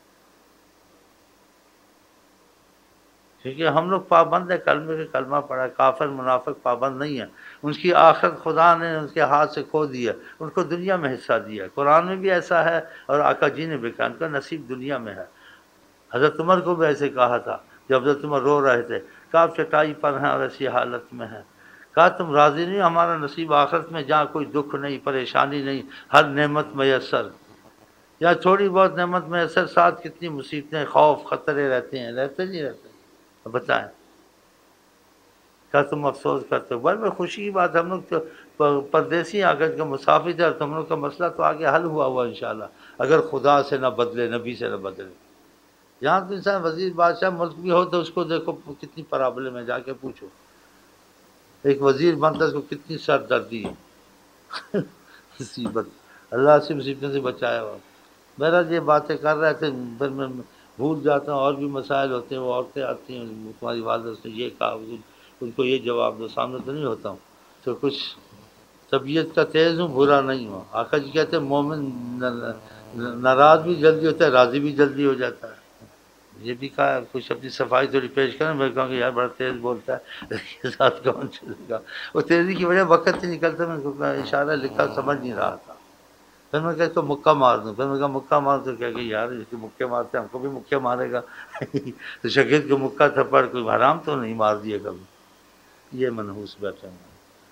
کیونکہ ہم لوگ پابند ہیں، کلمے کے کلمہ پڑھا، کافر منافق پابند نہیں ہیں، ان کی آخرت خدا نے ان کے ہاتھ سے کھو دیا، ان کو دنیا میں حصہ دیا، قرآن میں بھی ایسا ہے، اور آقا جی نے بھی کہا ان کا نصیب دنیا میں ہے۔ حضرت عمر کو بھی ایسے کہا تھا، جب حضرت عمر رو رہے تھے، کہا آپ چٹائی پر ہیں اور ایسی حالت میں ہیں، کہا تم راضی نہیں، ہمارا نصیب آخرت میں جہاں کوئی دکھ نہیں، پریشانی نہیں، ہر نعمت میسر، یا تھوڑی بہت نعمت میسر، ساتھ کتنی مصیبتیں، خوف خطرے رہتے ہیں، رہتے نہیں رہتے؟ بتائیں، کیا تم افسوس کرتے ہو؟ بھائی میں خوشی کی بات، ہم لوگ تو پردیسی آگے کا مسافر تھے اور تم لوگ کا مسئلہ تو آگے حل ہوا ہوا انشاءاللہ، اگر خدا سے نہ بدلے، نبی سے نہ بدلے۔ یہاں تو انسان وزیر بادشاہ ملک بھی ہو تو اس کو دیکھو کتنی پرابلم ہے، جا کے پوچھو ایک وزیر بنتا اس کو کتنی سر دردی ہے مصیبت، اللہ سے مصیبتوں سے بچایا ہوا۔ بہرحال یہ باتیں کر رہے تھے، پھر میں بھول جاتا ہوں، اور بھی مسائل ہوتے ہیں، وہ عورتیں آتی ہیں، تمہاری والدہ نے یہ کہا، ان کو یہ جواب دو، سامنے تو نہیں ہوتا ہوں، تو کچھ طبیعت کا تیز ہوں، برا نہیں ہوں۔ آقا جی کہتے ہیں مومن ناراض بھی جلدی ہوتا ہے، راضی بھی جلدی ہو جاتا ہے۔ یہ بھی کہا کچھ اپنی صفائی تھوڑی پیش کریں، میں کہوں کہ یار بڑا تیز بولتا ہے، اس کے ساتھ کون چلے گا؟ وہ تیزی کی وجہ وقت ہی نکلتا، میں کو اشارہ لکھا سمجھ نہیں رہا تھا، پھر میں کہ اس کو مکہ مار دوں، پھر میں کہا مکہ مار تو کہہ کہ یار اس کے مکے مارتے ہم کو بھی مکے مارے گا تو شکیت کو مکہ تھپڑ کوئی حرام تو نہیں مار دیے کبھی، یہ منحوس بیٹھے ہیں۔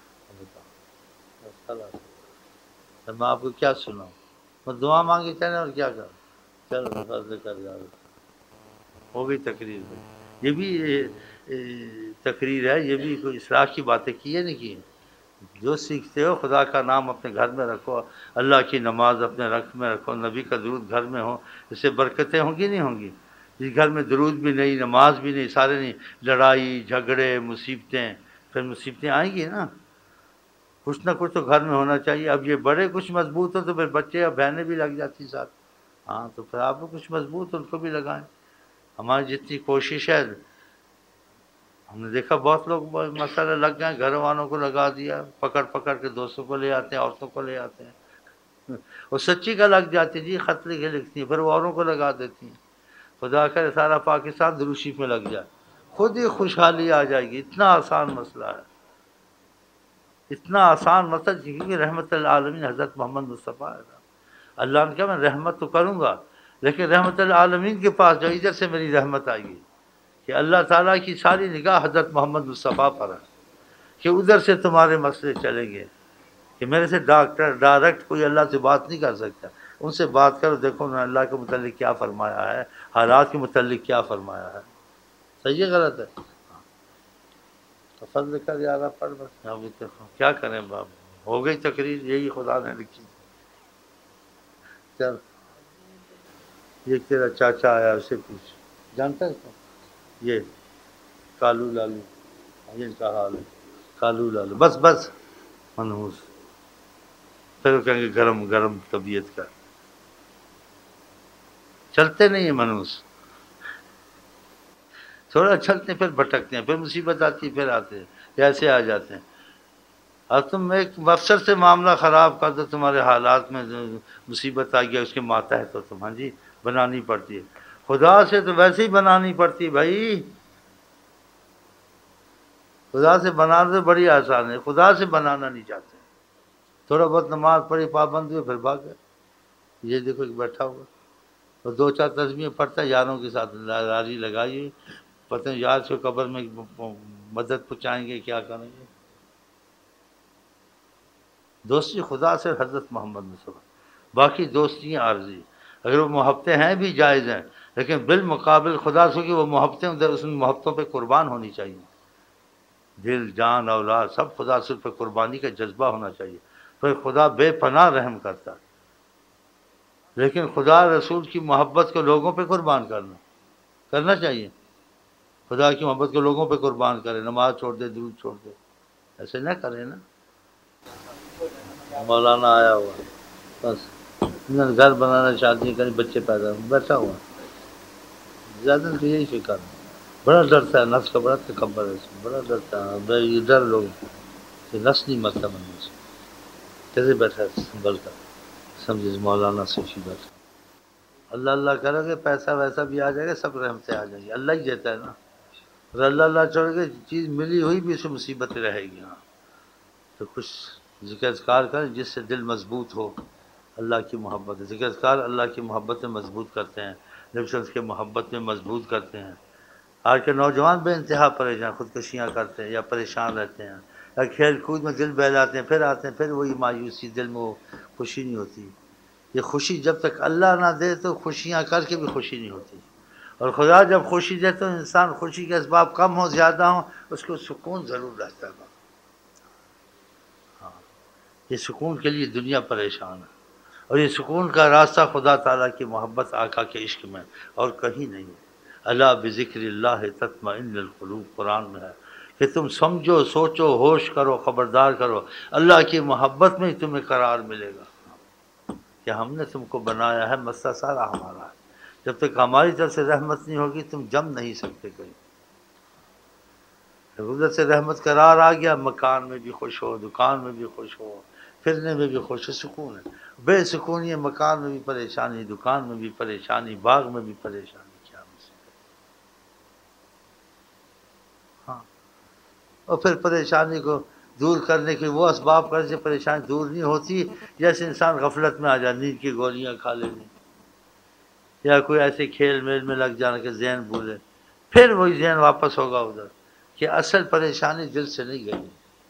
میں آپ کو کیا سناؤں، میں دعا مانگی چلے اور کیا کروں، چلو فضل کر یار، ہو گئی تقریر بھائی۔ یہ بھی تقریر ہے، یہ بھی کوئی اصلاح کی باتیں کی ہے نہیں کی، جو سیکھتے ہو خدا کا نام اپنے گھر میں رکھو، اللہ کی نماز اپنے رکھ میں رکھو، نبی کا درود گھر میں ہو، اس سے برکتیں ہوں گی نہیں ہوں گی؟ جس گھر میں درود بھی نہیں، نماز بھی نہیں، سارے نہیں، لڑائی جھگڑے مصیبتیں، پھر مصیبتیں آئیں گی نا، کچھ نہ کچھ تو گھر میں ہونا چاہیے۔ اب یہ بڑے کچھ مضبوط ہو تو پھر بچے اور بہنیں بھی لگ جاتی ساتھ، ہاں تو پھر آپ کو کچھ مضبوط ان کو بھی لگائیں۔ ہماری جتنی کوشش ہے، ہم نے دیکھا بہت لوگ مسئلہ لگ گئے، گھر والوں کو لگا دیا، پکڑ پکڑ کے دوستوں کو لے آتے ہیں، عورتوں کو لے آتے ہیں، وہ سچی کا لگ جاتی جی، خط لکھے لکھتی ہیں، پھر وہ اوروں کو لگا دیتی ہیں۔ خدا کرے سارا پاکستان درود شریف میں لگ جائے، خود ہی خوشحالی آ جائے گی، اتنا آسان مسئلہ ہے، اتنا آسان مسئلہ، کیونکہ رحمت العالمین حضرت محمد مصطفیٰ ہے۔ اللہ نے کہا میں رحمت تو کروں گا، لیکن رحمت العالمین کے پاس جو ادھر سے میری رحمت آئے گی، کہ اللہ تعالیٰ کی ساری نگاہ حضرت محمد مصطفیٰ پر ہے، کہ ادھر سے تمہارے مسئلے چلیں گے، کہ میرے سے ڈاکٹر ڈائریکٹ کوئی اللہ سے بات نہیں کر سکتا، ان سے بات کرو، دیکھو میں اللہ کے متعلق کیا فرمایا ہے، حالات کے متعلق کیا فرمایا ہے، صحیح ہے غلط ہے؟ تو فضل کر یارہ پڑھ بس، ابھی دیکھو کیا کریں باب، ہو گئی تقریر، یہی خدا نے لکھی۔ چل یہ تیرا چاچا آیا، اسے پوچھ، جانتا ہے اس کو؟ یہ کالو لالو، یہ ان کا حال ہے، کالو لالو، بس بس منحوس، پھر وہ کہیں گے گرم گرم طبیعت کا، چلتے نہیں ہیں منحوس، تھوڑا چلتے ہیں پھر بھٹکتے ہیں، پھر مصیبت آتی ہے پھر آتے ہیں، ایسے آ جاتے ہیں۔ اب تم ایک افسر سے معاملہ خراب کر دو، تمہارے حالات میں مصیبت آ گیا، اس کے ماتحت تو تم، ہاں جی بنانی پڑتی ہے، خدا سے تو ویسے ہی بنانی پڑتی ہے بھائی، خدا سے بنانا تو بڑی آسان ہے، خدا سے بنانا نہیں چاہتے، تھوڑا بہت نماز پڑھی پابند ہوئے پھر بھاگ گئے۔ یہ دیکھو ایک بیٹھا ہوا اور دو چار تسبیحیں پڑھتا ہے، یاروں کے ساتھ لاری لگائی ہوئی، پتہ نہیں یار سے قبر میں مدد پہنچائیں گے کیا کریں گے۔ دوستی خدا سے حضرت محمد مصطفیٰ، باقی دوستیاں عارضی، اگر وہ محبتیں ہیں بھی جائز ہیں، لیکن بالمقابل خدا سے کہ وہ محبتیں اس محبتوں پہ قربان ہونی چاہیے، دل جان اولاد سب خدا سے پہ قربانی کا جذبہ ہونا چاہیے، پھر خدا بے پناہ رحم کرتا ہے، لیکن خدا رسول کی محبت کو لوگوں پہ قربان کرنا کرنا چاہیے، خدا کی محبت کو لوگوں پہ قربان کرے، نماز چھوڑ دے، درود چھوڑ دے، ایسے نہ کرے نا۔ مولانا آیا ہوا بس، انہوں نے گھر بنانا شادی کریں، بچے پیدا ہوں، بیٹھا ہوا زیادہ تو یہی فکر ہے، بڑا ڈرتا ہے، نفس کا بڑا تکبر ہے، بڑا ڈرتا ہے، بھائی یہ ڈر لوگ کہ نفس نہیں مرتا بننے سے، کیسے بیٹھا ہے سنبھل کر، سمجھے مولانا صوفی بیٹھا، اللہ اللہ کرو گے پیسہ ویسا بھی آ جائے گا، سب رحمتیں آ جائیں گی، اللہ ہی دیتا ہے نا، اور اللہ اللہ چھوڑ کے چیز ملی ہوئی بھی اس میں مصیبتیں رہے گی، ہاں تو کچھ ذکر اذکار کریں جس سے دل مضبوط ہو، اللہ کی محبت، ذکر اذکار اللہ کی محبت میں مضبوط کرتے ہیں، نبی صلی اللہ علیہ وسلم کے محبت میں مضبوط کرتے ہیں۔ آج کے نوجوان بے انتہا پریشان، خودکشیاں کرتے ہیں یا پریشان رہتے ہیں، یا کھیل کود میں دل بہلاتے ہیں، پھر آتے ہیں پھر وہی مایوسی، دل میں وہ خوشی نہیں ہوتی، یہ خوشی جب تک اللہ نہ دے تو خوشیاں کر کے بھی خوشی نہیں ہوتی، اور خدا جب خوشی دے تو انسان خوشی کے اسباب کم ہوں زیادہ ہوں اس کو سکون ضرور رہتا ہے۔ یہ سکون کے لیے دنیا پریشان ہے، اور یہ سکون کا راستہ خدا تعالیٰ کی محبت، آقا کے عشق میں، اور کہیں نہیں ہے۔ الا بذکر اللہ تطمئن القلوب، قرآن میں ہے کہ تم سمجھو، سوچو، ہوش کرو، خبردار کرو، اللہ کی محبت میں ہی تمہیں قرار ملے گا کہ ہم نے تم کو بنایا ہے، مسئلہ سارا ہمارا ہے۔ جب تک ہماری طرف سے رحمت نہیں ہوگی تم جم نہیں سکتے کہیں۔ ادھر سے رحمت قرار آ گیا، مکان میں بھی خوش ہو، دکان میں بھی خوش ہو، پھرنے میں بھی خوش ہو، سکون ہے۔ بے سکونی ہے، مکان میں بھی پریشانی، دکان میں بھی پریشانی، باغ میں بھی پریشانی، کیا مصیبت۔ ہاں، اور پھر پریشانی کو دور کرنے کے وہ اسباب کرنے سے پریشانی دور نہیں ہوتی، جیسے انسان غفلت میں آ جائے، نیند کی گولیاں کھا لینی، یا کوئی ایسے کھیل میل میں لگ جانا کہ ذہن بھولے، پھر وہی ذہن واپس ہوگا ادھر کہ اصل پریشانی دل سے نہیں گئی۔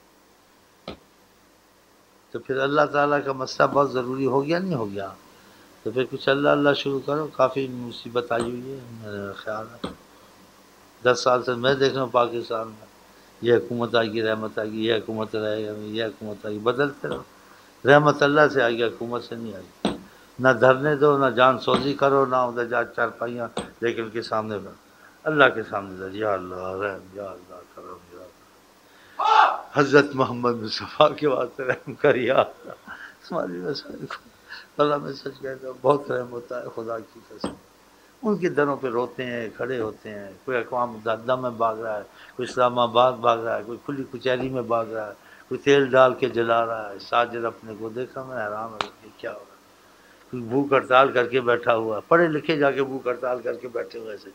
تو پھر اللہ تعالیٰ کا مسئلہ بہت ضروری ہو گیا، نہیں ہو گیا؟ تو پھر کچھ اللہ اللہ شروع کرو، کافی مصیبت آئی ہوئی ہے میرا خیال ہے۔ دس سال سے میں دیکھ رہا ہوں پاکستان میں، یہ حکومت آئے گی رحمت آئے گی، یہ حکومت رہے گا، یہ حکومت آئے گی، بدلتے رہو۔ رحمت اللہ سے آئے گی، حکومت سے نہیں آئے گی۔ نہ دھرنے دو، نہ جان سوزی کرو، نہ ادھر جا چارپائیاں لیکن کے سامنے بن اللہ کے سامنے در، یا اللہ رحم، یا اللہ کرم، یا اللہ حضرت محمد مصطفیٰ کے واسطے رحم کر، یا اللہ ہماری وسائل کو۔ اللہ میں سچ کہتا ہوں بہت رحم ہوتا ہے خدا کی قسم۔ ان کے دروں پہ روتے ہیں، کھڑے ہوتے ہیں، کوئی اقوام متحدہ میں بھاگ رہا ہے، کوئی اسلام آباد بھاگ رہا ہے، کوئی کھلی کچہری میں بھاگ رہا ہے، کوئی تیل ڈال کے جلا رہا ہے، ساجر اپنے کو دیکھا میں حیران ہو گیا کیا ہو رہا ہے۔ کوئی بھوک ہڑتال کر کے بیٹھا ہوا ہے، پڑھے لکھے جا کے بھوک ہڑتال کر کے بیٹھے ہوئے ایسے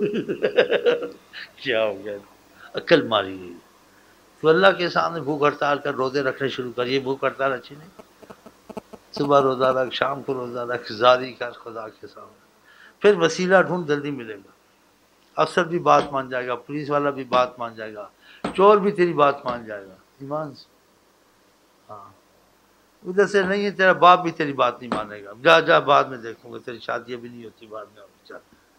کیا ہو گیا، عقل ماری گئی۔ تو اللہ کے سامنے بھوک ہڑتال کر روزے رکھنے شروع کر، یہ بھوک ہڑتال اچھی نہیں۔ صبح روزہ رکھ، شام کو روزہ رکھ، زاری کر خدا کے سامنے، پھر وسیلہ ڈھونڈ، جلدی ملے گا۔ افسر بھی بات مان جائے گا، پولیس والا بھی بات مان جائے گا، چور بھی تیری بات مان جائے گا، ایمان سے۔ ہاں، ادھر سے نہیں ہے، تیرا باپ بھی تیری بات نہیں مانے گا، جا جا بعد میں دیکھوں گا، تیری شادی بھی نہیں ہوتی، بعد میں ہوگی،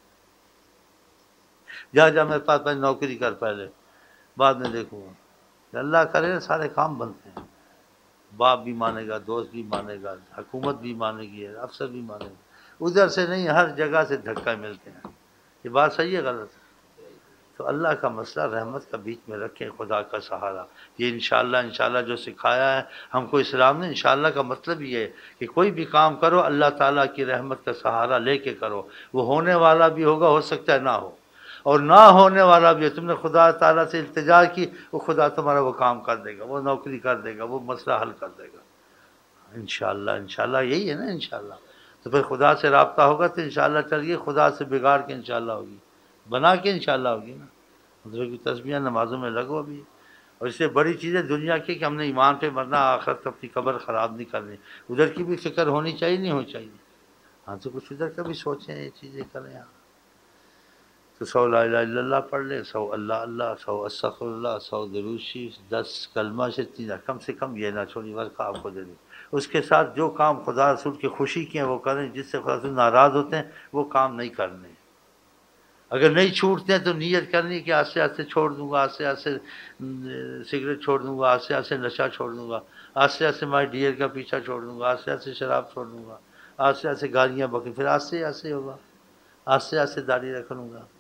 جا جا میرے پاس پہلے نوکری کر، پہلے بعد میں دیکھوں گا۔ اللہ کرے سارے کام بنتے ہیں، باپ بھی مانے گا، دوست بھی مانے گا، حکومت بھی مانے گی، افسر بھی مانے گا، ادھر سے نہیں، ہر جگہ سے دھکا ملتے ہیں۔ یہ بات صحیح ہے غلط ہے؟ تو اللہ کا مسئلہ رحمت کا بیچ میں رکھیں، خدا کا سہارا۔ یہ انشاءاللہ انشاءاللہ جو سکھایا ہے ہم کو اسلام نے، انشاءاللہ کا مطلب یہ ہے کہ کوئی بھی کام کرو اللہ تعالیٰ کی رحمت کا سہارا لے کے کرو، وہ ہونے والا بھی ہوگا، ہو سکتا ہے نہ ہو، اور نہ ہونے والا بھی ہے، تم نے خدا تعالیٰ سے التجا کی، وہ خدا تمہارا وہ کام کر دے گا، وہ نوکری کر دے گا، وہ مسئلہ حل کر دے گا، انشاءاللہ انشاءاللہ یہی ہے نا انشاءاللہ۔ تو پھر خدا سے رابطہ ہوگا تو انشاءاللہ چلیے، خدا سے بگاڑ کے انشاءاللہ ہوگی، بنا کے انشاءاللہ ہوگی نا۔ مطلب کی تسبیح نمازوں میں لگو ابھی، اور اس سے بڑی چیز ہے دنیا کی کہ ہم نے ایمان پہ مرنا، آخرت اپنی قبر خراب نہیں کرنی، ادھر کی بھی فکر ہونی چاہیے، نہیں ہونی چاہیے؟ ہاں، تو کچھ ادھر کا بھی سوچیں، یہ چیزیں کریں۔ ہاں، تو سو لا الہ الا اللہ پڑھ لیں، سو اللہ اللہ، سو استغفر اللہ، سو درود شریف، دس کلمہ سے تین، کم سے کم یہ نہ چھوڑی، ورقہ آپ کو دے دیں۔ اس کے ساتھ جو کام خدا رسول کی خوشی کے ہیں وہ کریں، جس سے خدا رسول ناراض ہوتے ہیں وہ کام نہیں کرنے۔ اگر نہیں چھوٹتے ہیں تو نیت کرنی کہ آستے آستے چھوڑ دوں گا، آستے آستے سگریٹ چھوڑ دوں گا، آستے آستے نشہ چھوڑ دوں گا، آستے آستے مائی ڈیئر کا پیچھا چھوڑ دوں گا، آستے آستے شراب چھوڑ دوں گا، آستے آستے گالیاں بکیں، پھر آستے آستے ہوگا، آستے آستے داڑھی رکھ لوں گا۔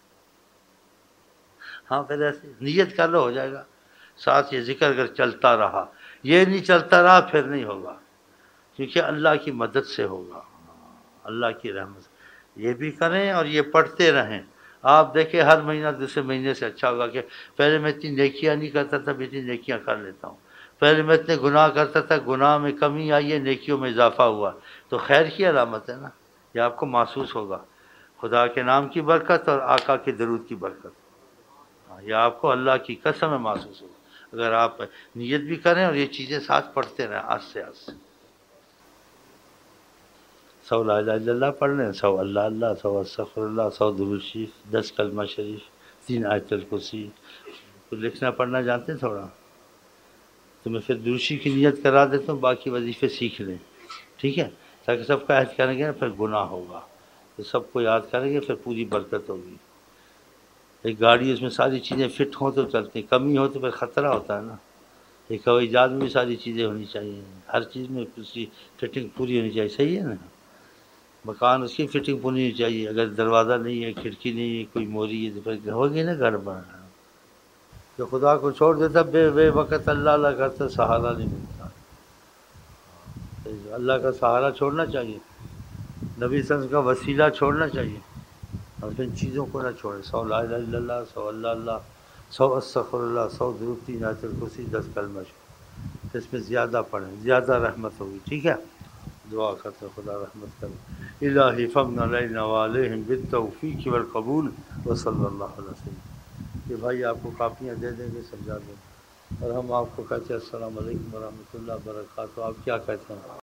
ہاں، پھر ایسے نیت کر لو، ہو جائے گا۔ ساتھ یہ ذکر اگر چلتا رہا، یہ نہیں چلتا رہا پھر نہیں ہوگا، کیونکہ اللہ کی مدد سے ہوگا، اللہ کی رحمت سے۔ یہ بھی کریں اور یہ پڑھتے رہیں، آپ دیکھیں ہر مہینہ دوسرے مہینے سے اچھا ہوگا کہ پہلے میں اتنی نیکیاں نہیں کرتا تھا، اتنی نیکیاں کر لیتا ہوں، پہلے میں اتنے گناہ کرتا تھا، گناہ میں کمی آئی ہے، نیکیوں میں اضافہ ہوا، تو خیر کی علامت ہے نا، یہ آپ کو محسوس ہوگا، خدا کے نام کی برکت اور آقا کے درود کی برکت، یہ آپ کو اللہ کی قسم میں محسوس ہوگا اگر آپ نیت بھی کریں اور یہ چیزیں ساتھ پڑھتے رہیں آہستہ آہستہ۔ سو لا الہ الا اللہ پڑھ لیں، سو اللہ اللہ، سو استغفر اللہ، سو درود شریف، دس کلمہ شریف، تین آیت الکرسی۔ تو لکھنا پڑھنا جانتے ہیں تھوڑا تو میں پھر درود شریف کی نیت کرا دیتا ہوں، باقی وظیفے سیکھ لیں، ٹھیک ہے؟ تاکہ سب کا عہد کریں گے نا پھر گناہ ہوگا، تو سب کو یاد کریں گے پھر پوری برکت ہوگی۔ ایک گاڑی اس میں ساری چیزیں فٹ ہوں تو چلتی، کمی ہو تو پھر خطرہ ہوتا ہے نا، ایک ہوائی جہاز میں بھی ساری چیزیں ہونی چاہیے، ہر چیز میں اس کی فٹنگ پوری ہونی چاہیے، صحیح ہے نا؟ مکان اس کی فٹنگ پوری ہونی چاہیے، اگر دروازہ نہیں ہے، کھڑکی نہیں ہے، کوئی موری ہے تو پھر ہوگی نا گڑبڑ۔ جو خدا کو چھوڑ دیتا بے بے وقت اللہ اللہ کرتا سہارا نہیں ملتا۔ اللہ کا سہارا چھوڑنا چاہیے، نبی صلی اللہ علیہ وسلم کا وسیلہ چھوڑنا چاہیے، اور ان چیزوں کو نہ چھوڑے۔ سو لا الہ الا اللہ، سو اللہ اللہ، سو استغفر اللہ، سو درود تین آیت الکرسی، دس کلمہ شریف، اس میں زیادہ پڑھیں، زیادہ رحمت ہوگی، ٹھیک ہے؟ دعا کرتے خدا رحمت کرے۔ الہی فمن علینا وعلیہم بالتوفیق والقبول وصلی اللہ علیہ وسلم۔ یہ بھائی آپ کو کاپیاں دے دیں گے، سمجھا دیں گے، اور ہم آپ کو کہتے ہیں السلام علیکم ورحمۃ اللہ وبرکاتہ۔ آپ کیا کہتے ہیں؟